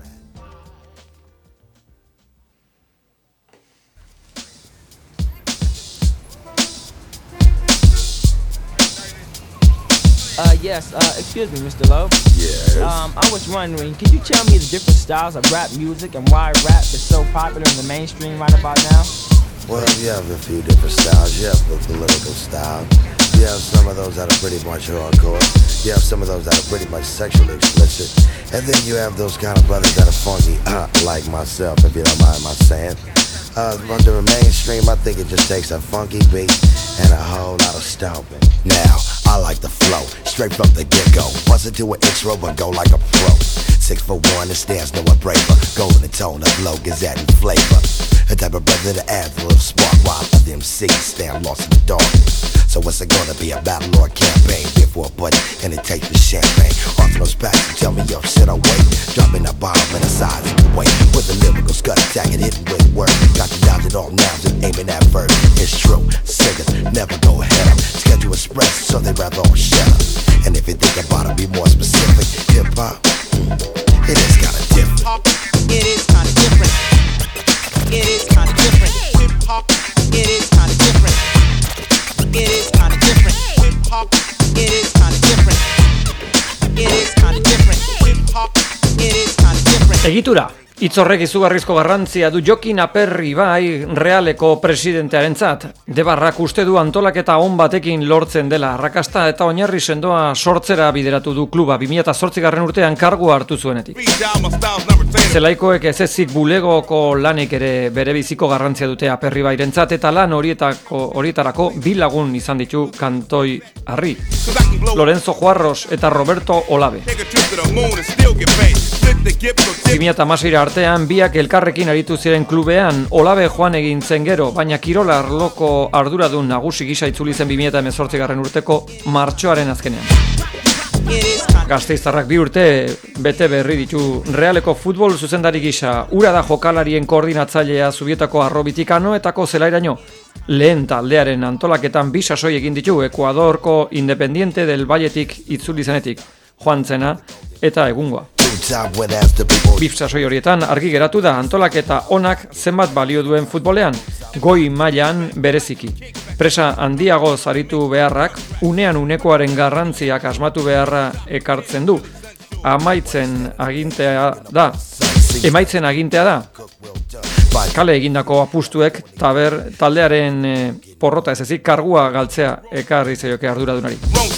that. Yes, excuse me, Mr. Lowe. Yes. I was wondering, could you tell me the different styles of rap music and why rap is so popular in the mainstream right about now? Well, you have a few different styles. You have the political style. You have some of those that are pretty much hardcore. You have some of those that are pretty much sexually explicit. And then you have those kind of brothers that are funky, like myself, if you don't mind my saying. Under the mainstream, I think it just takes a funky beat and a whole lot of stomping. Now, I like the flow, straight from the get-go. Bust into an intro, but go like a pro. 6'1", and stands no one braver. Golden in tone of low, gazette and flavor. The type of brother that adds a little spark while the MCs stand lost in the dark. So what's it gonna be, a battle or a campaign? Before a button and it takes the champagne. Off those packs and tell me yo, shit, I'm waiting. Dropping a bomb in the size of the weight. With a lyrical scut attack and hitting with word. Got you dodging all nouns and aiming at verse. It's true, singers never go ahead of. Schedule express, so they rather all shut up. And if you think about it, be more specific. Hip-hop, it is kinda different. It is kinda different. It is kinda different. Hip-hop, it is kinda different. It is kinda different. Hip-hop, it is kinda different. It is kinda different. Hip-hop, it is kinda different. Egitura, hitz horrek izugarrizko garrantzia du Jokin Aperri bai Realeko presidentearentzat. Debarrak uste du antolaketa on batekin lortzen dela arrakasta eta oinarri sendoa sortzera bideratu du kluba 2008. urtean kargua hartu zuenetik. Zelaikoek ez ezik bulegoko lanek ere bere biziko garrantzia dute Aperri bairentzat eta lan horietarako bi lagun izan ditu kantoi harri. Lorenzo Juarros eta Roberto Olabe. 2016 artean biak elkarrekin aritu ziren klubean. Olabe joan egin zen gero, baina kirola arloko arduradun nagusi gisa itzuli zen 2018. urteko martxoaren azkenean. Gasteiztarrak 2 urte bete berri ditu Realeko futbol zuzendari gisa. Ura da jokalarien koordinatzailea Zubietako Arrobitikano etako zelairaino. Lehen taldearen antolaketan 2 sasoi egin ditu Ekuadorko Independiente del Valletik itzuli zenetik. Joan zena eta egungoa. 2 sasoi horietan argi geratu da antolaketa onak zenbat balio duen futbolean, goi mailan bereziki. Presa handiago zaritu beharrak, unean unekoaren garrantziak asmatu beharra ekartzen du. Emaitzen agintea da. Kale egindako apustuek taldearen porrota ez ezik kargua galtzea ekarri zaioke arduradunari.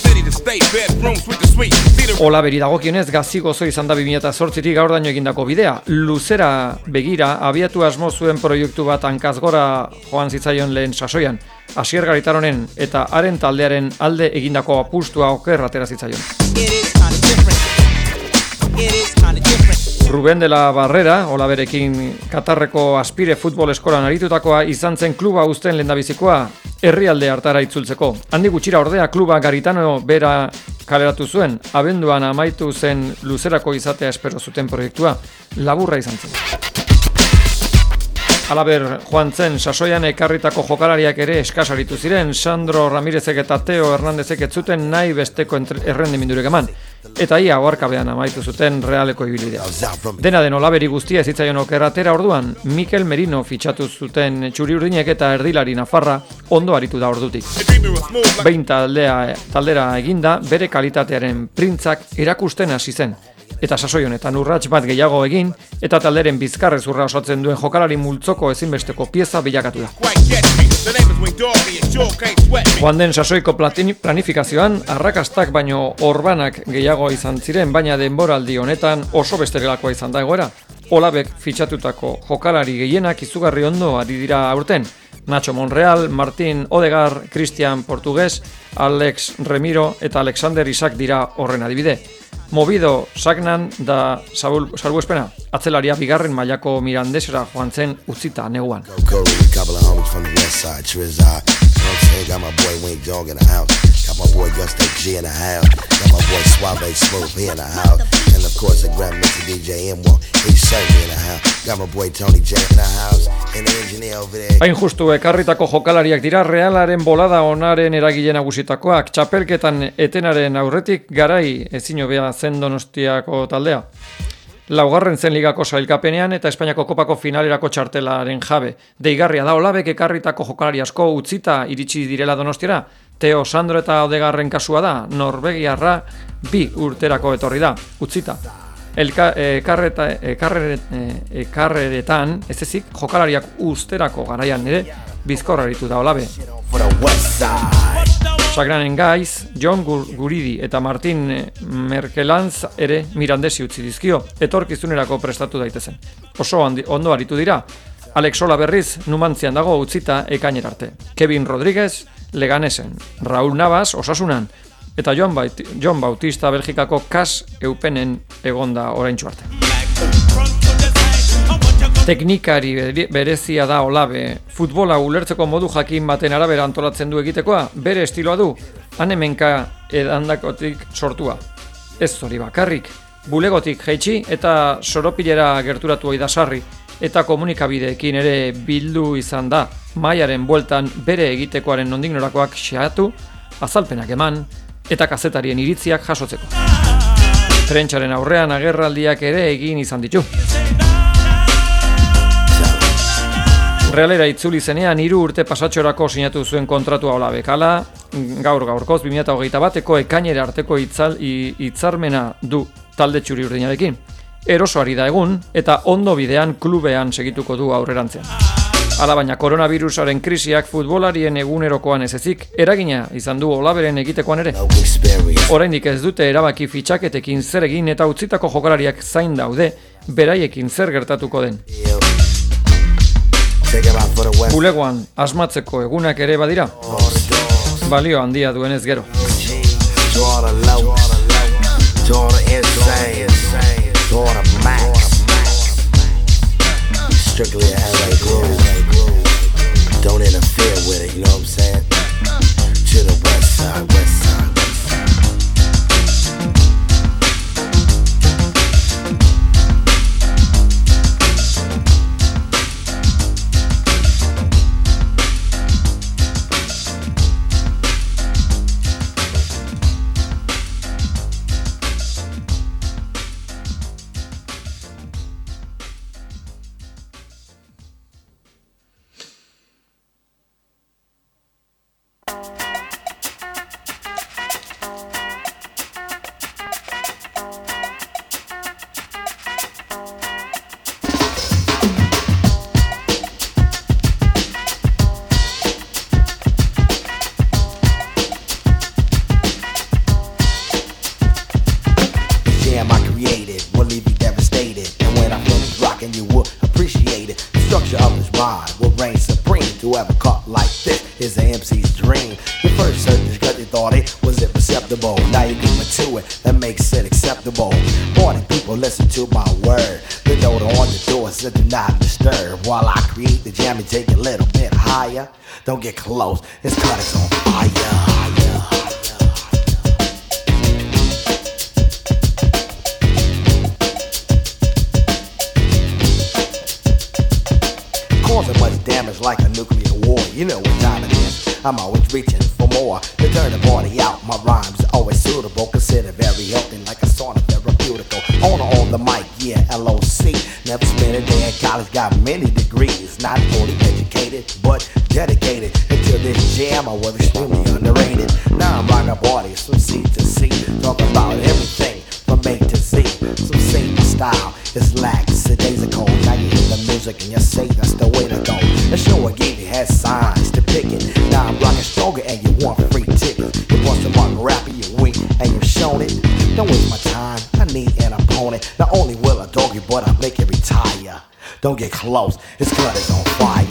Olaberi dagokionez gazi gozo izan da 2008tik gaur daño egindako bidea. Luzera begira abiatu asmo zuen proiektu bat hankaz gora joan zitzaion lehen sasoian. Asier Garitaronen eta haren taldearen alde egindako apustua oker atera zitzaion. Ruben de la Barrera, Olaberekin Katarreko Aspire futbol eskolan aritutakoa izan zen kluba uzten lehendabizikoa herrialde hartara itzultzeko. Handi gutxira ordea kluba Garitano bera kaleratu zuen, abenduan amaitu zen luzerako izatea espero zuten proiektua, laburra izan zen. Alaber joan zen sasoian ekarritako jokalariak ere eskasaritu ziren, Sandro Ramirezek eta Teo Hernandezek ez zuten nahi besteko errendimendurik eman. Eta ia oharkabean amaitu zuten Realeko ibilbidea. Dena den Olaberi guztia zitzaion okerratera orduan, Mikel Merino fitxatu zuten txuri-urdinek eta erdilari nafarra ondo aritu da ordutik. Behin taldera eginda, bere kalitatearen printzak erakusten hasi zen. Eta sasoi honetan urrats bat gehiago egin, eta talderen bizkarrezurra osatzen duen jokalari multzoko ezinbesteko pieza bilakatu da. Joan den sasoiko planifikazioan, arrakastak baino orbanak gehiago izan ziren, baina denboraldi honetan oso besterelakoa izan da egoera. Olabek fitxatutako jokalari gehienak izugarri ondo ari dira aurten. Nacho Monreal, Martín Odegar, Cristian Portugues, Alex Remiro eta Alexander Isak dira horren adibide. Movido Sagnan da salbuespena, atzelaria bigarren mailako Mirandesera joan zen utzita neguan. Hain justu ekarritako jokalariak dira Realaren bolada onaren eragile nagusitakoak, txapelketan etenaren aurretik garai ezin hobea zen Donostiako taldea. Laugarren zen ligako sailkapenean eta Espainiako kopako finalerako txartelaren jabe. Deigarria da Olabek ekarritako jokalari asko utzita iritsi direla Donostiara. Teo, Sandro eta Odegarren kasua da, Norvegiarra 2 urterako etorri da, utzita. Ekarreretan, ez ezik, jokalariak usterako garaian ere, bizkorra aritu da Olabe. Sagranen Gaiz, John Guridi eta Martin Merkelanz ere Mirandesi utzi dizkio, etorkizunerako prestatu daitezen. Oso ondo aritu dira, Alex Ola berriz Numantzian dago utzita ekainer arte. Kevin Rodríguez, Leganesen, Raúl Navas, Osasunan, eta John Bautista Belgikako Kas Eupenen egonda oraintsu arte. Teknikari berezia da Olabe, futbola ulertzeko modu jakin baten arabera antolatzen du egitekoa, bere estiloa du, hanemenka edandakotik sortua. Ez hori bakarrik, bulegotik jaitsi eta soropilera gerturatu oidasarri, eta komunikabideekin ere bildu izan da, mailaren bueltan bere egitekoaren nondik norakoak xeatu, azalpenak eman, eta kazetarien iritziak jasotzeko. Prentsaren aurrean agerraldiak ere egin izan ditu. Realera itzuli zenean 3 urte pasatxorako sinatu zuen kontratua Olabek. Hala, gaurkoz 2021eko ekainera arteko hitzarmena du talde txuri-urdinarekin. Erosoari da egun eta ondo bidean klubean segituko du aurrerantzean. Hala baina koronavirusaren krisiak futbolarien egunerokoan ez ezik eragina izan du Olaberen egitekoan ere. Oraindik ez dute erabaki fitxaketekin zer egin eta utzitako jokalariak zain daude beraiekin zer gertatuko den. Bulegoan asmatzeko egunak ere badira, balio handia duenez gero. Strictly a LA groove. Don't interfere with it, you know what I'm saying? To the west side, west side, west side. rock and you will appreciate it. The structure of his rhyme will reign supreme. To ever caught like this is an MC's dream. Your first search is because you thought it was imperceptible. Now you give it to it, that makes it acceptable. Party people listen to my word. The note on the door said do not disturb. While I create the jam and take it a little bit higher. Don't get close, this cut is on fire. Causing much damage like a nuclear war. You know what time it is. I'm always reaching for more to turn the party out. My rhymes are always suitable, considered very healthy, like a sauna therapeutical. On the mic, yeah, LOC. Never spent a day in college, got many degrees. Not fully educated, but dedicated. Until this jam, I was extremely underrated. Now I'm rocking parties from sea to sea, talking about everything from A to Z. Some say my style is lax, the days are cold. Now you hear the music and you say that's the way to go. The show I gave you had signs to pick it. Now I'm rocking stronger and you want free tickets. You want some rock rapper, you weak and you've shown it. Don't waste my time, I need an opponent. Not only will I dog you, but I'll make it retire. Don't get close, this cut is on fire.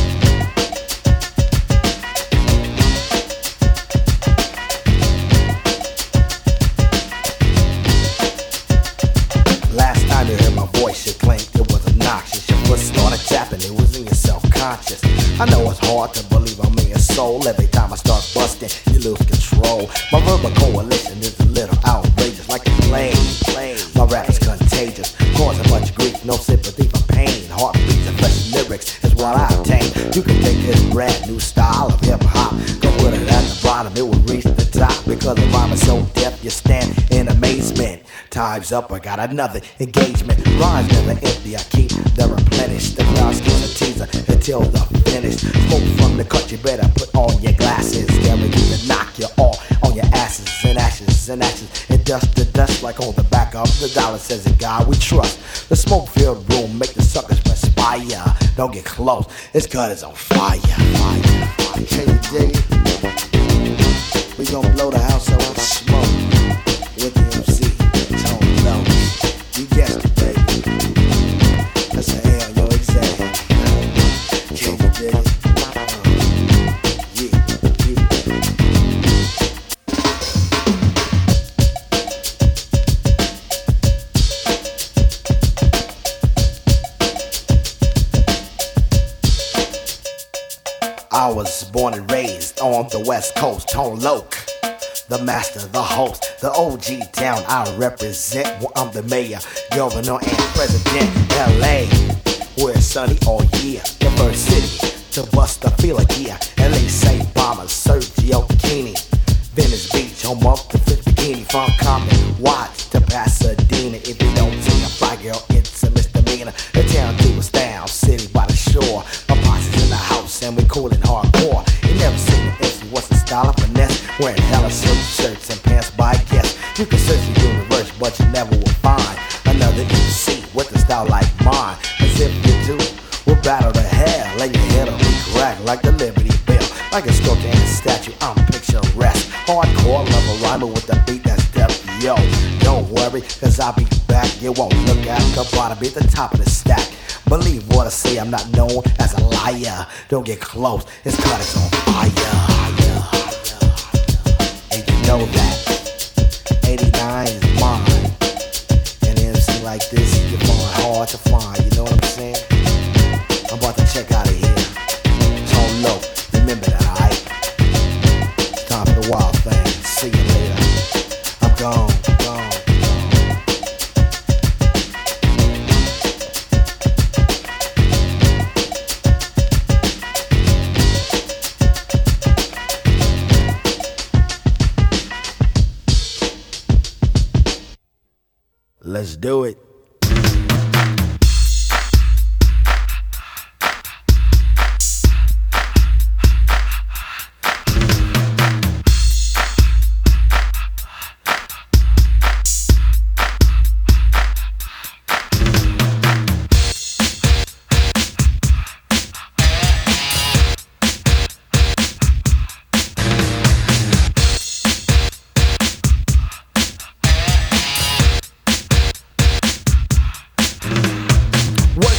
Last time you heard my voice, you claimed it was obnoxious. Your foot started tapping, it was in your self-conscious. I know it's hard to believe I'm in your soul. Every time I start busting, you lose control. My verbal coalition is a little outrageous, like a plane. My rap is contagious, causing much grief, no sympathy for pain. Heartbeats and fresh lyrics is what I obtain. You can take this brand new style of hip-hop, go put it at the bottom, it will reach the top. Because the rhyme is so deaf, you stand in amazement. Time's up, I got another engagement. Rhymes never empty, I keep them replenished. The crowd's getting a teaser until the finish. Smoke from the cut, you better put on your glasses. Guaranteed to knock you all on your asses and ashes and ashes. And dust to dust like on the back of the dollar, says the guy we trust. The smoke-filled room make the suckers perspire. Don't get close, this cut is on fire. Can you dig it? We gon' blow the house out with smoke. With the MC, Tone Low. You guessed it, baby. That's an A on your exam. Can you dig it? I was born and raised on the West Coast, Tone Loc. The master, the host, the OG town I represent. Well, I'm the mayor, governor, and president. LA, where it's sunny all year. The first city to bust the feeler gear. LA St. Bombers, Sergio Bikini. Venice Beach, home of the fish bikini. From Compton, Watts to Pasadena. If you don't see a fly girl, it's a misdemeanor. The town keeps down, city by the shore. My posse's in the house and we coolin' hardcore. You never seen an MC, what's the style of finesse? Wearing hella silk shirts and pants by guess. You can search the universe, but you never will find another MC with a style like mine. As if you do, we'll battle to hell. And your head will be cracked like the Liberty Bell. Like a sculpture and a statue, I'm picturesque. Hardcore level rhyming with the beat that's deaf. Yo, don't worry, cause I'll be back. You won't look at the bottom, be at the top of the stack. Believe what I say, I'm not known as a liar. Don't get close, this cut is on fire. And you know that 89 is mine. And an MC like this, you find hard to find. You know what I'm saying? I'm about to check out of here. Tone Loc, remember that, alright? It's time for the wild thing. See you later. I'm gone. Let's do it.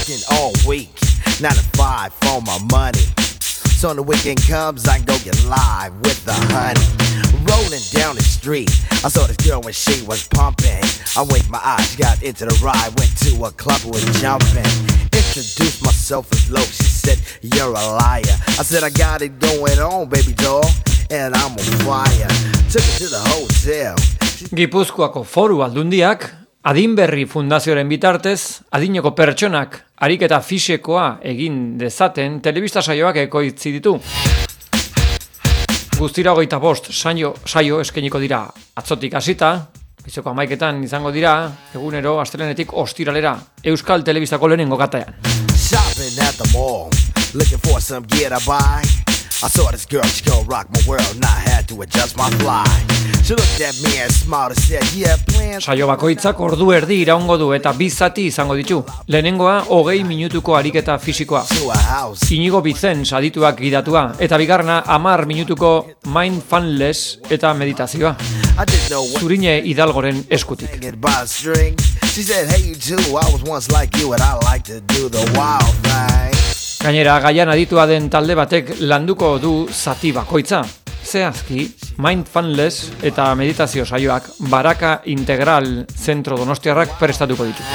working all week, 9 to 5 for my money. So when the weekend comes, I can go get live with the honey. Rolling down the street, I saw this girl when she was pumping. I winked my eyes, got into the ride, went to a club, was jumping. Introduced myself as Loke, she said, you're a liar. I said, I got it going on, baby doll, and I'm on fire. Took her to the hotel. Gipuzkoako Foru Aldundiak Adinberri Fundazioaren bitartez, adineko pertsonak ariketa fisikoa egin dezaten telebista saioak ekoitzi ditu. Guztira 25 saio eskainiko dira atzotik hasita, goizeko 11etan izango dira, egunero astelehenetik ostiralera, Euskal Telebistako lehenengo katean. Shopping at the mall, looking for some gear to buy. I saw this girl, she gon' rock my world, and I had to adjust my fly. She looked at me and smiled and said, yeah, plans. Saio bakoitzak ordu erdi iraungo du eta 2 zati izango ditu. Lehenengoa 20 minutuko ariketa fisikoa. Inigo Bizen adituak gidatua eta bigarrena 10 minutuko mindfulness eta meditazioa. Zurine Hidalgoren eskutik. She said, hey you too, I was once like you and I like to do the wild thing. Gainera, gaian aditua den talde batek landuko du zati bakoitza. Zehazki, mindfulness eta meditazio saioak Baraka Integral Zentro Donostiarrak prestatuko ditu.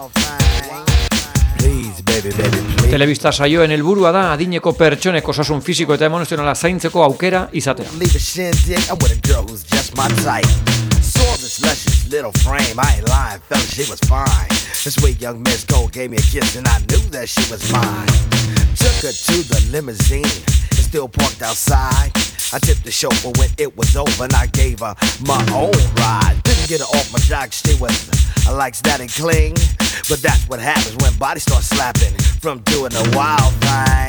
Telebista saioen helburua da adineko pertsonek osasun fisiko eta emozionala zaintzeko aukera izatea. Saw this luscious little frame, I ain't lying, fella, she was fine. This sweet young Miss Cole gave me a kiss and I knew that she was mine. Took her to the limousine, it's still parked outside. I tipped the chauffeur when it was over and I gave her my own ride. Didn't get her off my jock, she was like static cling. But that's what happens when bodies start slapping from doing a wild thing.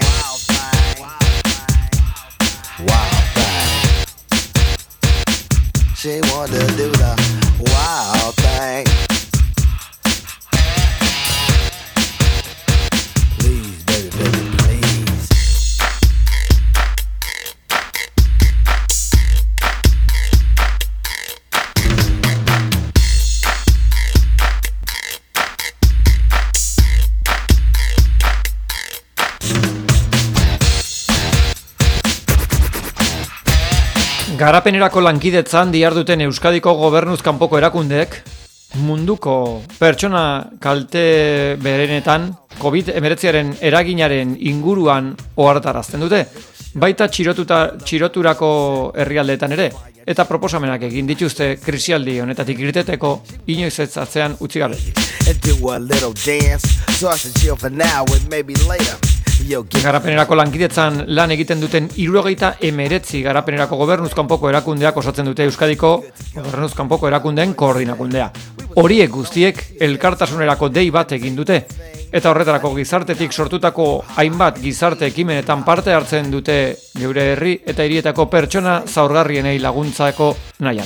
Wild thing. She wanted to do the wild thing. Please, baby, baby, please. Garapenerako lankidetzan diharduten Euskadiko gobernuz kanpoko erakundeek munduko pertsona kalte berenetan COVID-19 eraginaren inguruan ohartarazten dute, baita txiroturako herrialdeetan ere, eta proposamenak egin dituzte krisialdi honetatik irteteko inoiz ez atzean utzi gabe. Garapenerako lankidetzan lan egiten duten 79 garapenerako gobernuz kanpoko erakundeak osatzen dute Euskadiko gobernuz kanpoko erakundeen koordinakundea. Horiek guztiek elkartasunerako dei bat egin dute, eta horretarako gizartetik sortutako hainbat gizarte ekimenetan parte hartzen dute geure herri eta hirietako pertsona zaurgarrienei laguntzako nahian.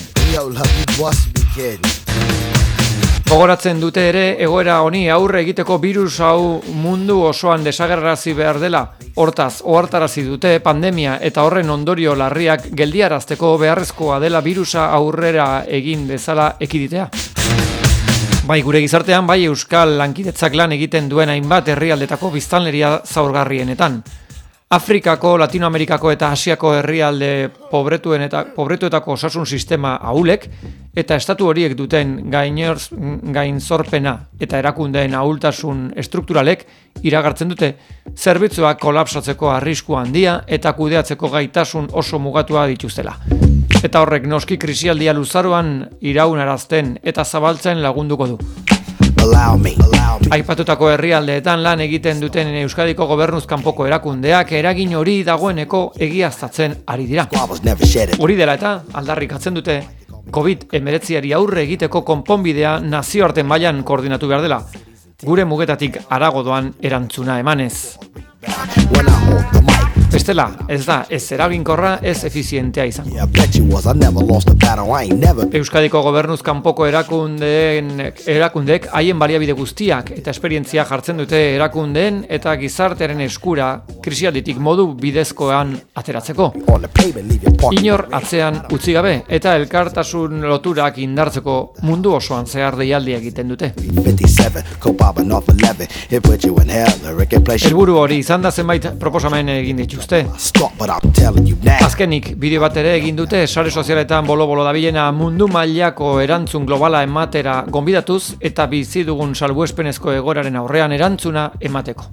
Gogoratzen dute ere egoera honi aurre egiteko birus hau mundu osoan desagerrarazi behar dela. Hortaz, ohartarazi dute pandemia eta horren ondorio larriak geldiarazteko beharrezkoa dela birusa aurrera egin bezala ekiditea. Bai gure gizartean, bai Euskal lankidetzak lan egiten duen hainbat herrialdetako biztanleria zaurgarrienetan. Afrikako, Latinoamerikako eta Asiako herrialde pobretuetako osasun sistema ahulek eta estatu horiek duten gainzorpena eta erakundeen ahultasun estrukturalek iragartzen dute zerbitzuak kolapsatzeko arrisku handia eta kudeatzeko gaitasun oso mugatua dituztela. Eta horrek noski krisialdia luzaroan iraunarazten eta zabaltzen lagunduko du. Aipatutako herrialdeetan lan egiten duten Euskadiko gobernuz kanpoko erakundeak eragin hori dagoeneko egiaztatzen ari dira. Hori dela eta aldarrikatzen dute COVID-19 aurre egiteko konponbidea nazioarte mailan koordinatu behar dela, gure mugetatik harago doan erantzuna emanez. Bestela, ez da, ez eraginkorra, ez efizientea izango. Yeah, I bet you was. I never lost a battle. I ain't never. Euskadiko gobernuz kanpoko erakundek haien baliabide guztiak eta esperientzia jartzen dute erakundeen eta gizartearen eskura krisialditik modu bidezkoan ateratzeko. On the pavement, leave your parking. Inor atzean utzi gabe eta elkartasun loturak indartzeko mundu osoan zehar deialdia egiten dute. 57, go bobbing off 11. It put you in hell. The Rick and play shit. Helburu hori izan da zenbait proposamen egin dituzte. Stop, but I'm telling you now. Azkenik, bideo bat ere egin dute sare sozialetan bolo-bolo dabilena mundu mailako erantzun globala ematera gonbidatuz eta bizi dugun salbuespenezko egoeraren aurrean erantzuna emateko.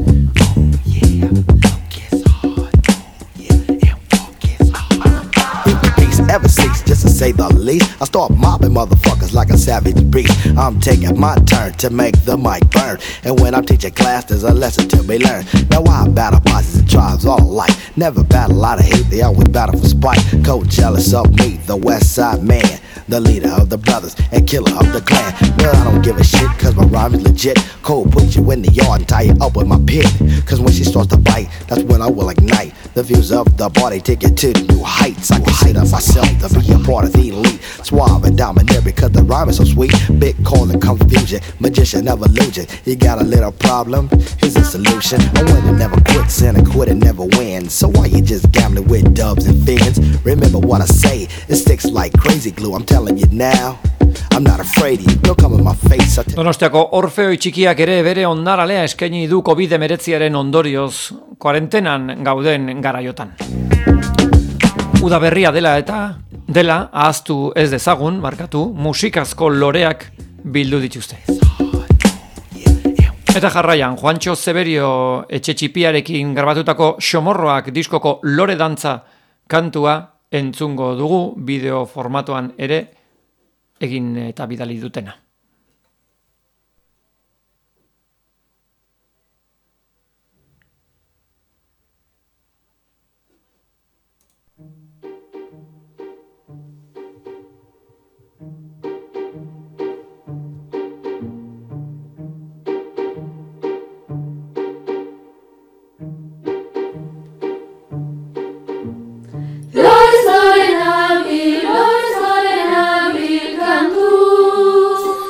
Ever since, just to say the least, I start mobbing motherfuckers like a savage beast. I'm taking my turn to make the mic burn, and when I'm teaching class, there's a lesson to be learned. Now I battle bosses and tribes all alike. Never battle out of hate, they always battle for spite. Cold jealous of me, the West Side man, the leader of the brothers and killer of the clan. Well, I don't give a shit, cause my rhyme is legit. Cold put you in the yard and tie you up with my pit. Cause when she starts to bite, that's when I will ignite the views of the body, take it to new heights. I consider myself to be a part of the elite, suave and dominant because the rhyme is so sweet. Big cause and confusion, magician of illusion. You got a little problem, here's a solution. A winner never quits and a quitter never wins. So why you just gambling with dubs and fins? Remember what I say, it sticks like crazy glue. I'm telling you now, I'm not afraid of you. Don't come in my face. Donostiako Orfeoi txikiak ere bere ondaralea eskaini du COVID-19 ondorioz kuarentenan gauden garaiotan. Uda berria dela ahaztu ez dezagun, musikazko loreak bildu dituzte. Eta jarraian, Juancho Zeberio etxetxipiarekin grabatutako Xomorroak diskoko lore dantza kantua entzungo dugu, bideo formatoan ere egin eta bidali dutena. Lores loren habil kantuz,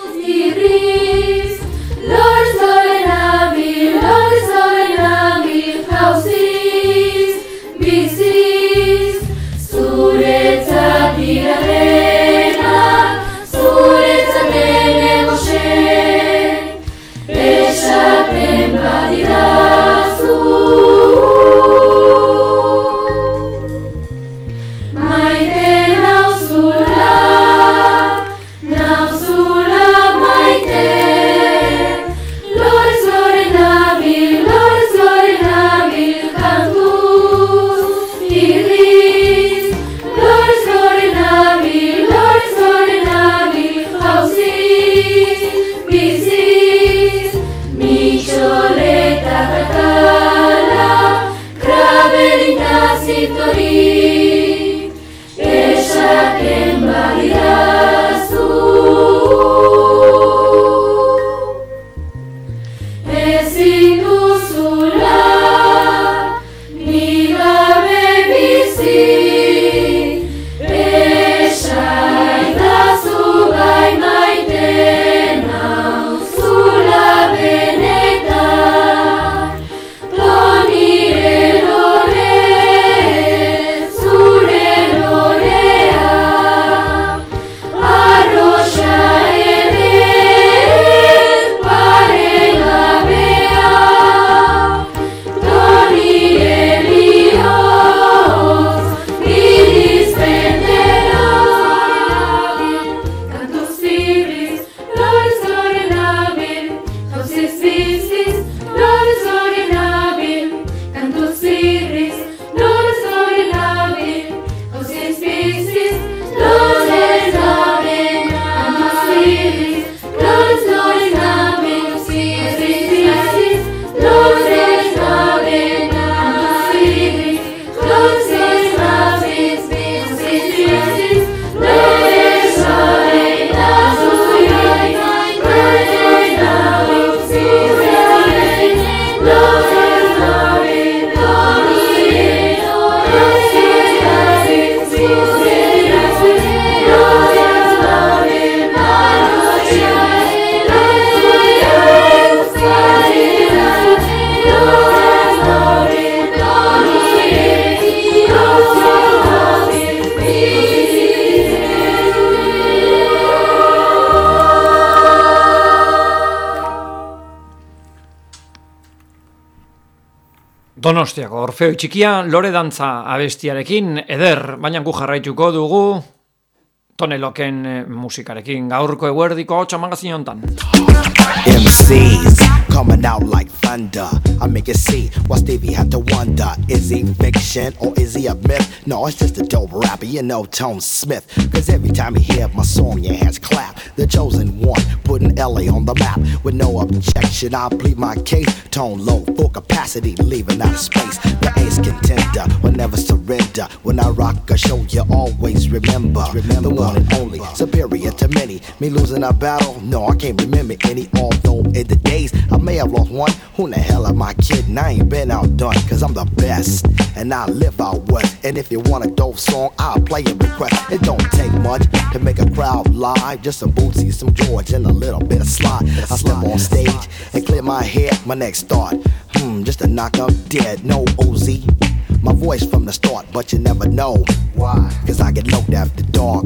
Donostiako Orfeo Txikia lore dantza abestiarekin eder, baina gu jarraituko dugu Toneloken musikarekin gaurko eguerdiko 8 magazin hontan. MCs coming out like thunder. I make it see what Stevie had to wonder. Is he fiction or is he a myth? No, it's just a dope rapper, you know, Tone Smith. Cause every time you hear my song, your hands clap. The chosen one, putting LA on the map. With no objection, I plead my case. Tone low, full capacity, leaving out of space. The ace contender will never surrender. When I rock a show, you always remember. The one and only, superior to many. Me losing a battle? No, I can't remember any. Although in the days I may have lost one, who the hell am I kidding? I ain't been outdone, cause I'm the best, and I live out west. And if you want a dope song, I'll play a request. It don't take much to make a crowd live. Just some Bootsy, some George, and a little bit of slide. I step on stage and clear my head, my next thought, just to knock up dead. No OZ, my voice from the start, but you never know why, cause I get looked after dark.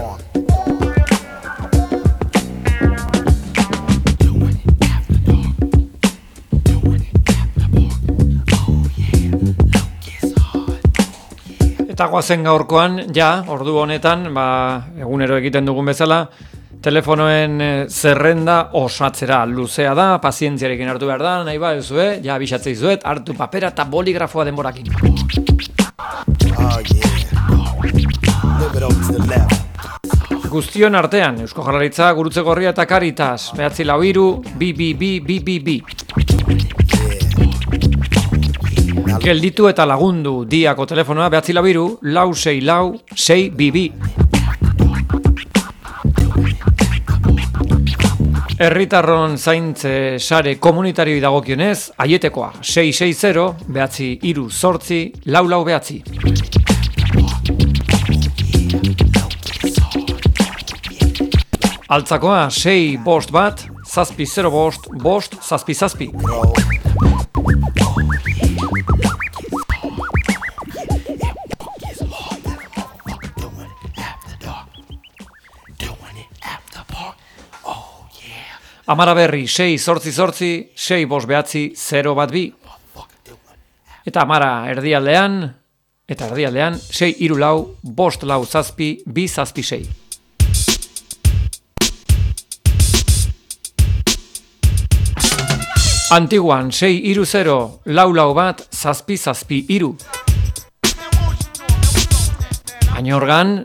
Eta goazen gaurkoan, ja, ordu honetan, egunero egiten dugun bezala, telefonoen zerrenda osatzera luzea da, pazientziarekin hartu behar da, nahi ba, ezue, ja, bisatzei zuet, hartu papera eta boligrafoa denborakin. Guztion artean, Eusko Jaurlaritza, Gurutze Gorria eta Caritas, 943 gelditu eta lagundu diako telefonoa 943 Herritarron zaintze sare komunitarioi dagokionez, Aietekoa 660-938-449. Altzakoa 651-705-5 Amara Berri 688-659-012. Eta Amara erdialdean 634-547-276. Antiguan 630-441-773. Añorgan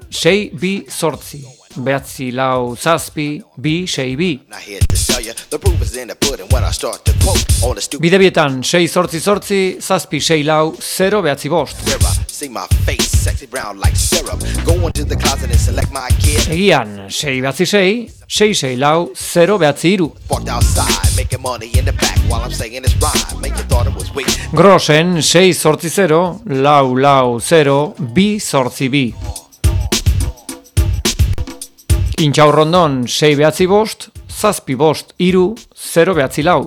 628-462-262. Bidebietan 688-764-085. Egian 686-664-083. Grosen 680-402-282. Intxaurrondon 685-753-084.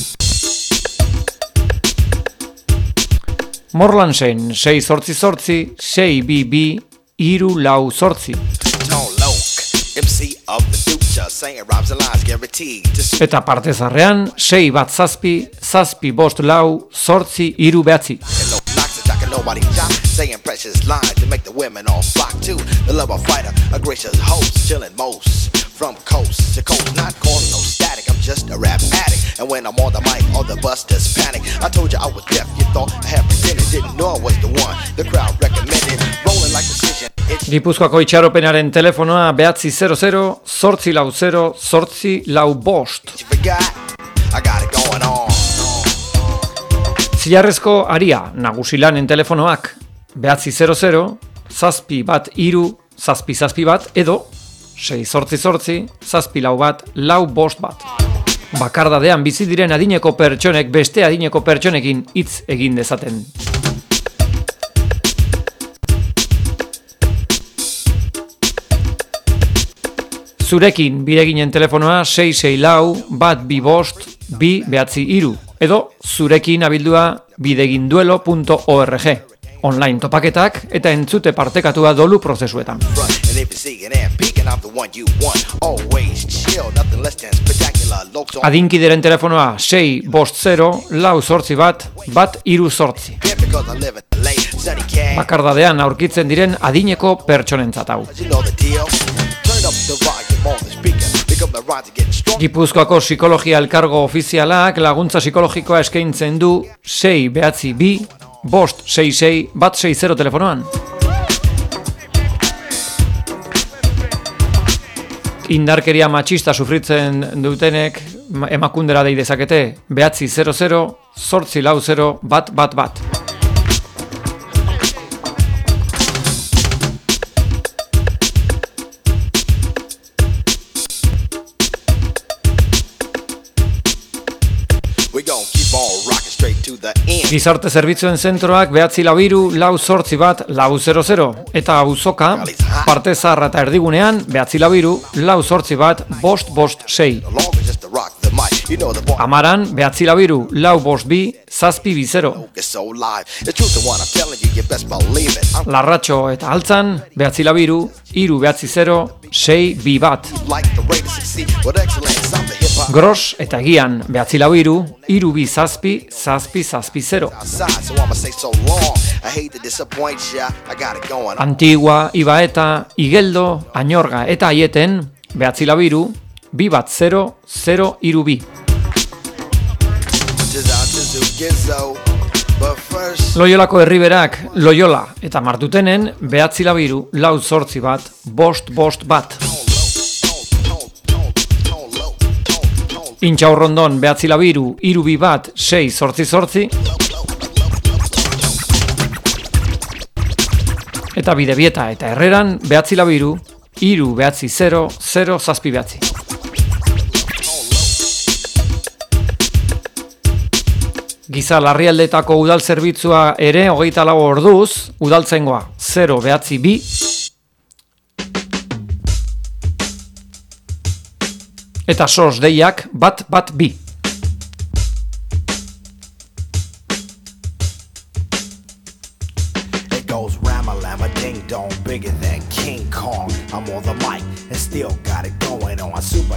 Morlansen 688-622-348. Eta partezarrean 6-7-7-5-8-3-9. Nobody jock, saying precious lines to make the women all flock to the love of fighter, a gracious host, chilling most from coast to coast, not causing no static. I'm just a rap addict, and when I'm on the mic, all the busters panic. I told you I was deaf, you thought I had pretended, didn't know I was the one. The crowd recommended, rolling like precision. Gipuzkoako itxaropenaren telefonoa 900-840-845. I got it going on. Zilarrezko aria nagusilanen telefonoak 900-713-751 edo 688-741-451. Bakardadean bizi diren adineko pertsonek beste adineko pertsonekin hitz egin dezaten. Zurekin bireginen telefonoa 664-125-293 edo zurekin abildua bideginduelo.org. online topaketak eta entzute partekatua dolu prozesuetan. And if you see an amp peak and I'm the one you want, always chill, nothing less than spectacular. Looks on Adinkideren telefonoa 650-4-0-1-3-1-3. because I live at the late, sunny can. Bakardadean aurkitzen diren adineko pertsonentzat hau. You know the deal. Turn up the volume on the speaker. Become the rhymes are getting strong. Gipuzkoako psikologia elkargo ofizialak laguntza psikologikoa eskaintzen du 692-566-160 telefonoan. Indarkeria matxista sufritzen dutenek emakundera dei dezakete 900-840-111. We gon' keep on rocking straight to the end. Gizarte zerbitzuen zentroak 943-4-4-100 eta auzoka parte zaharra eta erdigunean 943-4-4-5-5-6. The longer just to rock the mic. You know the boy Amaran 943-4-5-2-7-0. is so live. It's truth the one I'm telling you, you best believe it. I'm Larratxo eta Altzan 943-3-0-6-2-1. like the way to succeed with excellence. I'm the hip hop Gros eta Egian 943-3-2-7-0. outside, so I'ma say so long. I hate to disappoint ya. I got it going. Antigua, Ibaeta, Igeldo, Añorga eta Aieten 943-2-1-0-0-2. Gizzo, but first Loiolako herriberak Loiola eta Martutenen 943-4-1-5-5-1. Intxaurrondon 943-3-2-1-6-8-8. Eta Bidebieta eta Herreran 943-3-2-0-0-7. Giza larrialdetako udal zerbitzua ere 24 orduz, udaltzaingoa 0-2 eta sos deiak 1-2. it goes rama-lama ding-dong, bigger than King Kong. I'm on the mic and still got it going on.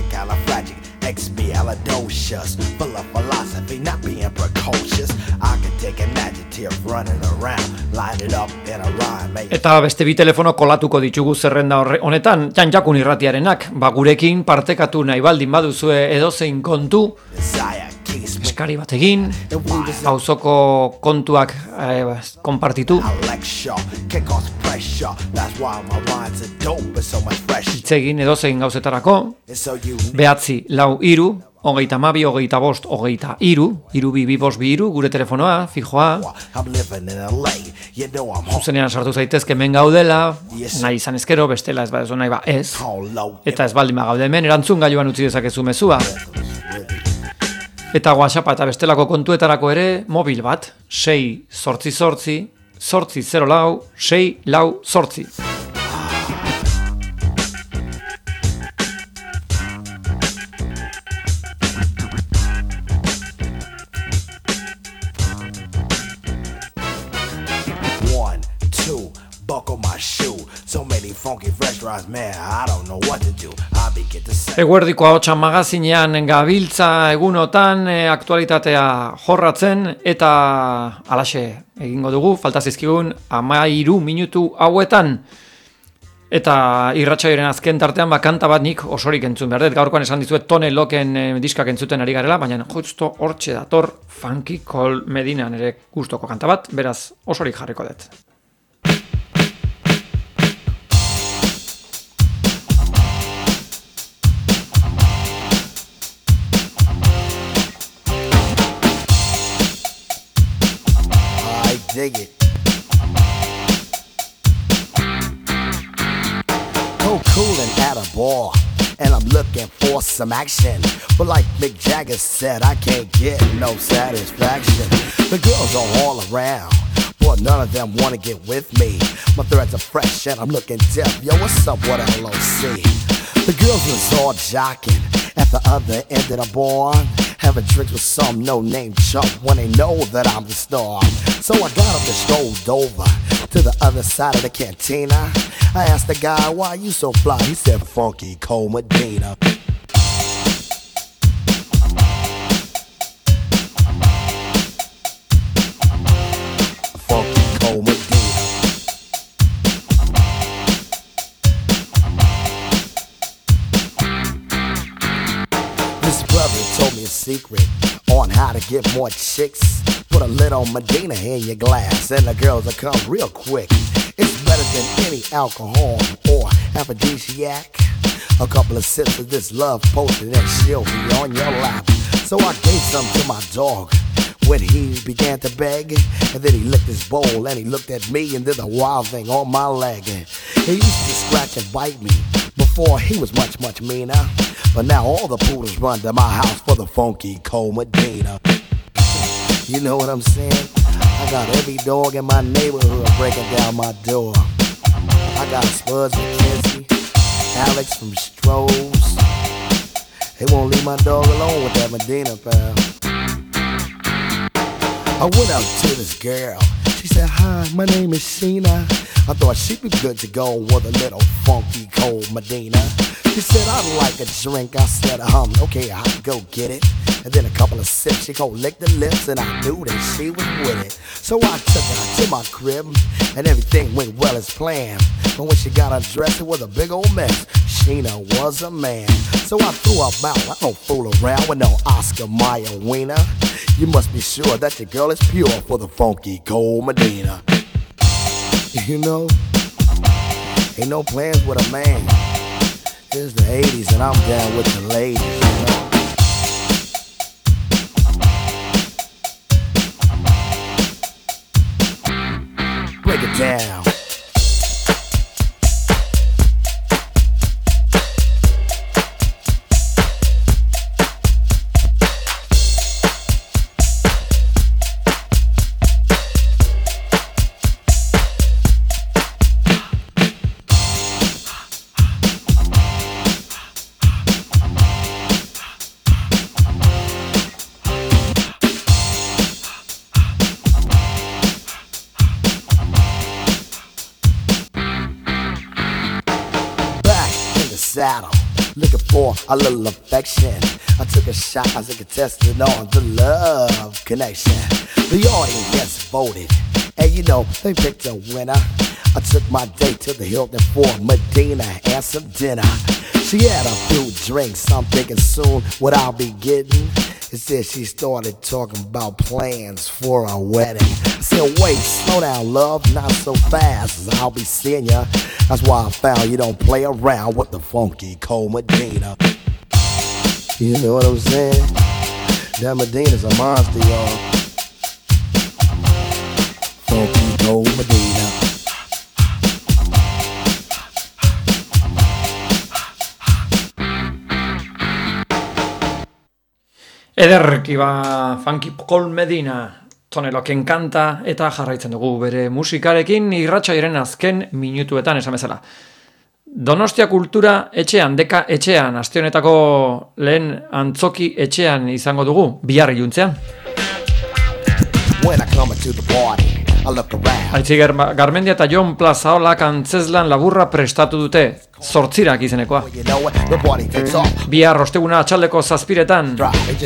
Supercalifragilisticexpialidocious, full of philosophy, not being precocious. I can take an adjective running around, line it up in a rhyme, make it Eta beste bi telefono kolatuko ditugu zerrenda honetan, Janjakun irratiarenak, gurekin partekatu nahi baldin baduzue edozein kontu, desire. Keeps me eskari bat egin, auzoko kontuak konpartitu, lecture, kick off pressure. That's why my rhymes are dope and so much fresh. hitz egin edozein gauzetarako, And so you 9-4-2-hogeita 2-2-2-2, gure telefonoa, fijoa, I'm living in LA. You know I'm home. zuzenean sartu zaitezke hemen gaudela, nahi izan ezkero, bestela ez badezu nahi ez, Low. eta ez baldin bagaude hemen, erantzun gailuan utzi dezakezu mezua. Eta WhatsApp eta bestelako kontuetarako ere, mobil bat, 6-8-8-6-0-6-4. One, two, buckle my shoe. So many funky fresh rhymes, man, I don't know what to do. I begin to say Eguerdiko ahotsa magazinean gabiltza egunotan aktualitatea jorratzen eta halaxe egingo dugu, falta zizkigun 13 minutu hauetan. Eta irratsaioaren azken tartean kanta bat nik osorik entzun behar dut. Gaurkoan esan dizuet Tone Loken diskak entzuten ari garela, baina justo hortxe dator Funky Cole Medina nere gustoko kanta bat, beraz osorik jarriko dut. I dig it. Coolin' at a bar, and I'm looking for some action. But like Mick Jagger said, I can't get no satisfaction. The girls are all around, but none of them wanna get with me. My threads are fresh and I'm looking deaf. Yo, what's up, what LOC? The girls was all jocking at the other end of the bar. having drinks with some no-name chump when they know that I'm the star. So I got up and strolled over to the other side of the cantina. I asked the guy, why you so fly? He said, Funky Cole Medina. Funky Cole Medina. This brother told me a secret on how to get more chicks. Put a little Medina in your glass and the girls will come real quick. It's better than any alcohol or aphrodisiac. A couple of sips of this love potion and she'll be on your lap. So I gave some to my dog when he began to beg. And then he licked his bowl and he looked at me and did the wild thing on my leg. He used to scratch and bite me before he was much, much meaner. But now all the poodles run to my house for the Funky Cole Medina. You know what I'm saying? I got every dog in my neighborhood breaking down my door. I got Spuds McKenzie, Alex from Strohs. They won't leave my dog alone with that Medina, pal. I went up to this girl. She said, hi, my name is Sheena. I thought she'd be good to go with a little Funky Cole Medina. She said, I'd like a drink. I said, okay, I'll go get it. And then a couple of sips, she gon' lick the lips, and I knew that she was with it. So I took her to my crib, and everything went well as planned. But when she got undressed, it was a big old mess. Sheena was a man. So I threw her out. I don't fool around with no Oscar Mayer wiener. You must be sure that your girl is pure for the Funky Cole Medina. You know, ain't no plans with a man. It's the 80s and I'm down with the ladies, you know. Break it down. Saddle, looking for a little affection. I took a shot as a contestant on the love connection. The audience voted, and you know they picked a winner. I took my date to the Hilton for Medina and some dinner. She had a few drinks, I'm thinking soon what I'll be getting. Instead she started talking about plans for a wedding. I said, wait, slow down, love, not so fast, I'll be seeing ya. That's why I found you don't play around with the Funky Cole Medina. You know what I'm saying? That Medina's a monster, y'all. Funky Cole Medina. Ederki ba, Funky Cole Medina, tonelo kenkanta eta jarraitzen dugu bere musikarekin irratsaiaren azken minutuetan esan bezala. Donostia Kultura etxean, deka etxean, aste honetako lehen antzoki etxean izango dugu, bihar iluntzean. Aitziber Garmendia eta Jon Plazaolak antzeslan laburra prestatu dute, zortzirak izenekoa. Bihar osteguna atxaldeko 7:00.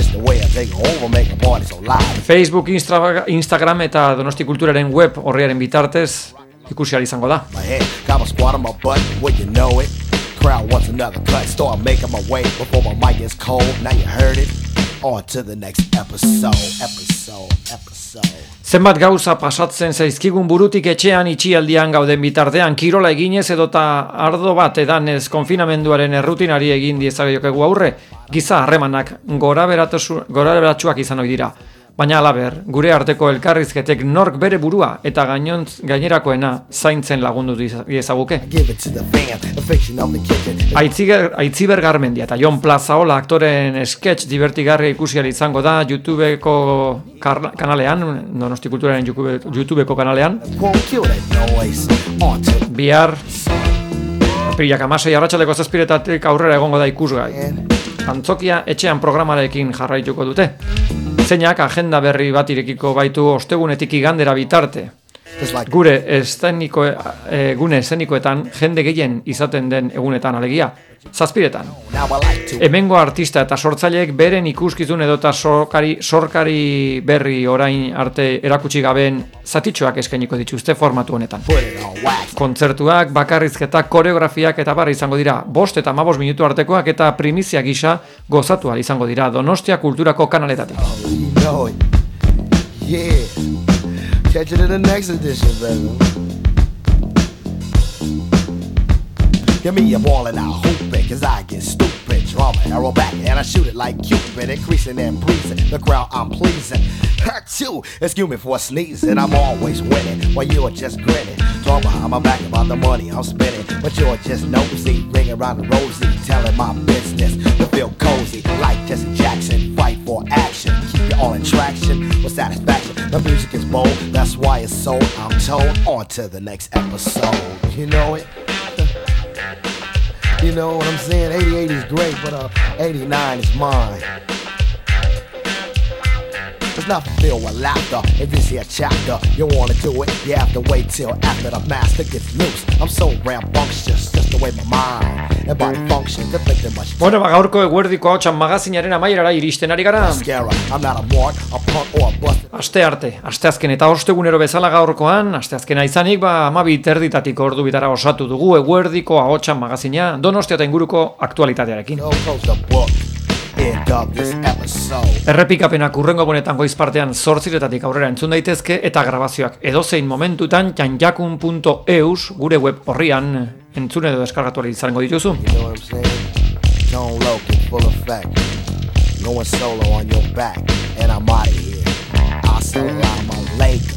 Facebook, Instagram eta Donosti Kulturaren web horriaren bitartez ikusi ahal izango da. Zenbat gauza pasatzen zaizkigun burutik etxean itxialdian gauden bitartean, kirola eginez edota ardo bat edanez konfinamenduaren errutinari egin diezagaiokegu aurre, giza harremanak goraberatsuak izan ohi dira. Baina halaber, gure arteko elkarrizketek nork bere burua eta gainerakoena zaintzen lagundu diezaguke. Aitziber Garmendia eta Jon Plazaola aktoren sketch divertigarria ikusi ahal izango da YouTubeko kanalean, Donosti Kulturaren YouTubeko kanalean. Bihar, apirilak 16 arratsaldeko 7:00 aurrera egongo da ikusgai. Antzokia etxean programarekin jarraituko dute. Zeinak agenda berri bat irekiko baitu ostegunetik igandera bitarte. Gure gune eszenikoetan jende gehien izaten den egunetan alegia. 7:00. Hemengo artista eta sortzaileek beren ikuskizun edota sorkari berri orain arte erakutsi gaben zatitxoak eskainiko dituzte formatu honetan. Kontzertuak, bakarrizketak, koreografiak eta barra izango dira. 5 eta 15 minutu artekoak eta primizia gisa gozatu ahal izango dira Donostia Kulturako kanaletatik. Catch it in the next edition, baby. Give me a ball and I'll hoop it, cause I get stupid. Drum it, arrow back, and I shoot it like Cupid. Increasing and breezing, the crowd I'm pleasing. Achoo, excuse me for sneezing, I'm always winning, while you're just grinning. Talk behind my back about the money I'm spending, but you're just nosy, ring around the rosy, telling my business to feel cozy, like Jesse Jackson, fight for action, keep you all in traction with satisfaction. The music is bold, that's why it's sold, I'm told. On to the next episode, you know it? You know what I'm saying? 88 is great, but 89 is mine. It's not filled with laughter. If this here chapter, you wanna do it, you have to wait till after the master gets loose. I'm so rambunctious, just the way my mind and body function, deflecting much. Bueno, gaurko eguerdiko ahotsan magazinaren amaierara iristen ari gara. I'm not a mark, a punk or a bust. Asteazken eta ostegunero bezala gaurkoan, asteazkena izanik, 12:30 ordu bitara osatu dugu eguerdiko ahotsan magazina Donostia eta inguruko aktualitatearekin. Errepikapenak hurrengo bonetan goiz partean 8:00 aurrera entzun daitezke eta grabazioak edozein momentutan janjakun.eus gure web horrian entzun edo deskargatu ahal izango dituzu. Going solo on your back, and I'm out of here. Assalamu alaikum.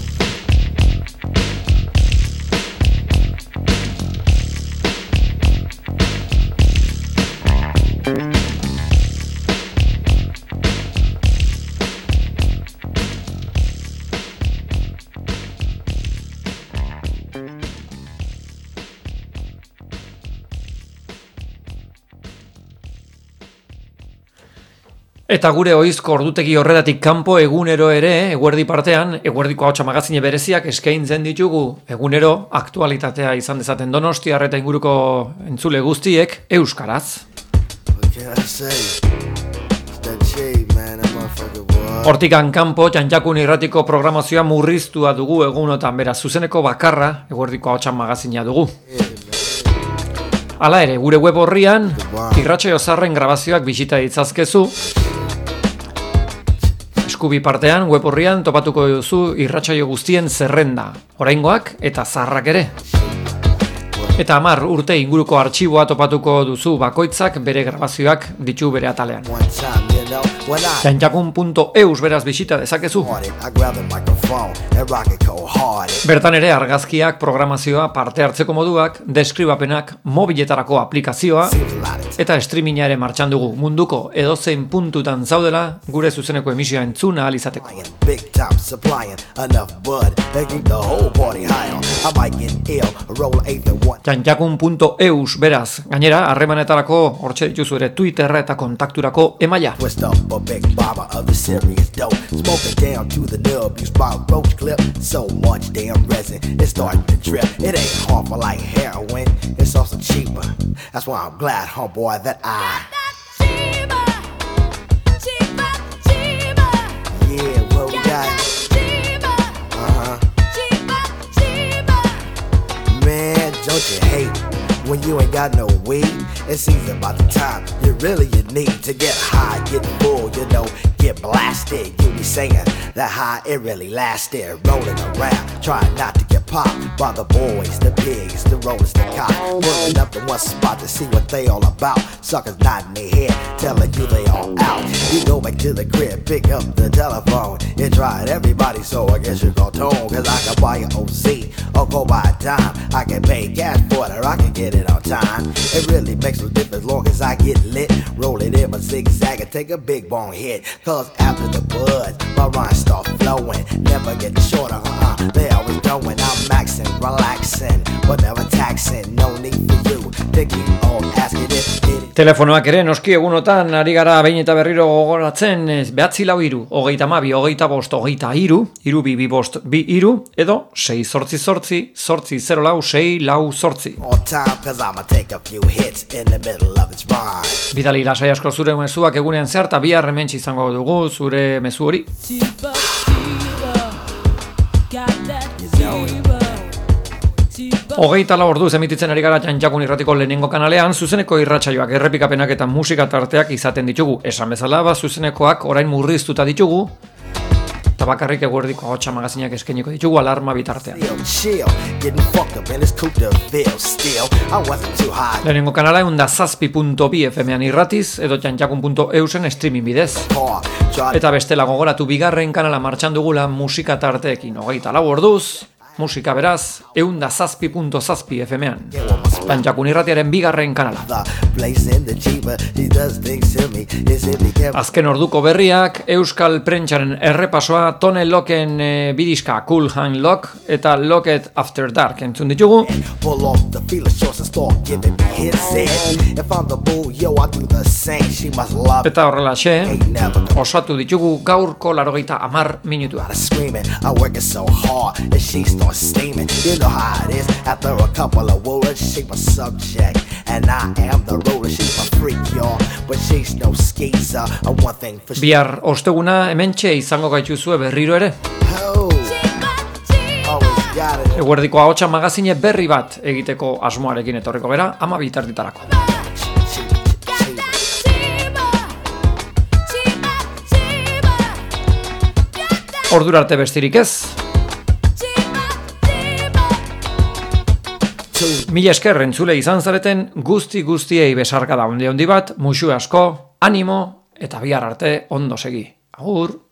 Eta gure ohizko ordutegi horretatik kanpo egunero ere, eguerdi partean, eguerdiko ahotsa magazine bereziak eskaintzen ditugu egunero aktualitatea izan dezaten Donostiar eta inguruko entzule guztiek euskaraz. Hortikan kanpo Janjakun irratiko programazioa murriztua dugu egunotan, beraz zuzeneko bakarra eguerdiko ahotsa magazina dugu. Hala ere, gure web horrian Irratsaio Zaharren grabazioak bisita ditzazkezu. Eskubi partean, web horrian topatuko duzu irratsaio guztien zerrenda, oraingoak eta zaharrak ere. Eta 10 urte inguruko artxiboa topatuko duzu, bakoitzak bere grabazioak ditu bere atalean. Janjakun.eus beraz bisita dezakezu. Bertan ere argazkiak, programazioa, parte hartzeko moduak, deskribapenak, mobiletarako aplikazioa eta streaminga ere martxan dugu. Munduko edozein puntutan zaudela gure zuzeneko emisioa entzuna ahal izateko. Janjakun.eus beraz, gainera harremanetarako hortxe dituzu ere Twitterra eta kontakturako emaila. Don't you hate when you ain't got no weed? It seems about the time you really need to get high, get full, you know, get blasted. You be saying that high, it really lasted. Rolling around, trying not to get popped by the boys, the pigs, the rollers, the cops. Pulling up to one spot to see what they all about. Suckers nodding their head, telling you they all out. You go back to the crib, pick up the telephone. You tried everybody, so I guess you go tone. Cause I can buy an OZ or go buy a dime. I can pay cash for it or I can get it on time. It really makes no difference long as I get lit. Roll it in my zigzag and take a big bone hit. Cause after the buzz, my rhymes start flowing. Never get shorter, they always going. I'm maxing, relaxing, but never taxing. No need for you to keep on asking it. Telefonoak ere noski egunotan ari gara behin eta berriro gogoratzen 943 32 25 23 322 edo 688 804 644. Bidali lasai asko zure mezuak egunean zehar eta bihar hementsi izango dugu zure mezu hori. Hogeita lau orduz emititzen ari gara Txantxakun irratiko lehenengo kanalean, zuzeneko irratsaioak, errepikapenak eta musika tarteak izaten ditugu. Esan bezala, zuzenekoak orain murriztuta ditugu, eta bakarrik eguerdiko ahotsa magazinak eskainiko ditugu alarma bitartean. Lehenengo kanala 107.2 FM-an irratiz edo txantxakun.eusen streaming bidez. Eta bestela gogoratu bigarren kanala martxan dugula musika tarteekin. Hogeita lau orduz, musika beraz, 107.7 FM-an. Txantxakun irratiaren bigarren kanala. Azken orduko berriak, Euskal Prentsaren errepasoa, Tone Locken bidiska Cool Hand Lock eta Locked After Dark entzun ditugu. Eta horrelaxe, osatu ditugu gaurko 90 minutua. You know how it is after a couple of words she was subject and I am the ruler, she's my freak y'all but she's no skeezer one thing for sure. Bihar osteguna hementxe izango gaituzue berriro ere. Eguerdiko ahotsa magazine berri bat egiteko asmoarekin etorriko gera 12:00 Ordura arte bestirik ez. Mila esker entzule izan zareten guztiei besarkada handi bat, musu asko, animo eta bihar arte ondo segi. Agur!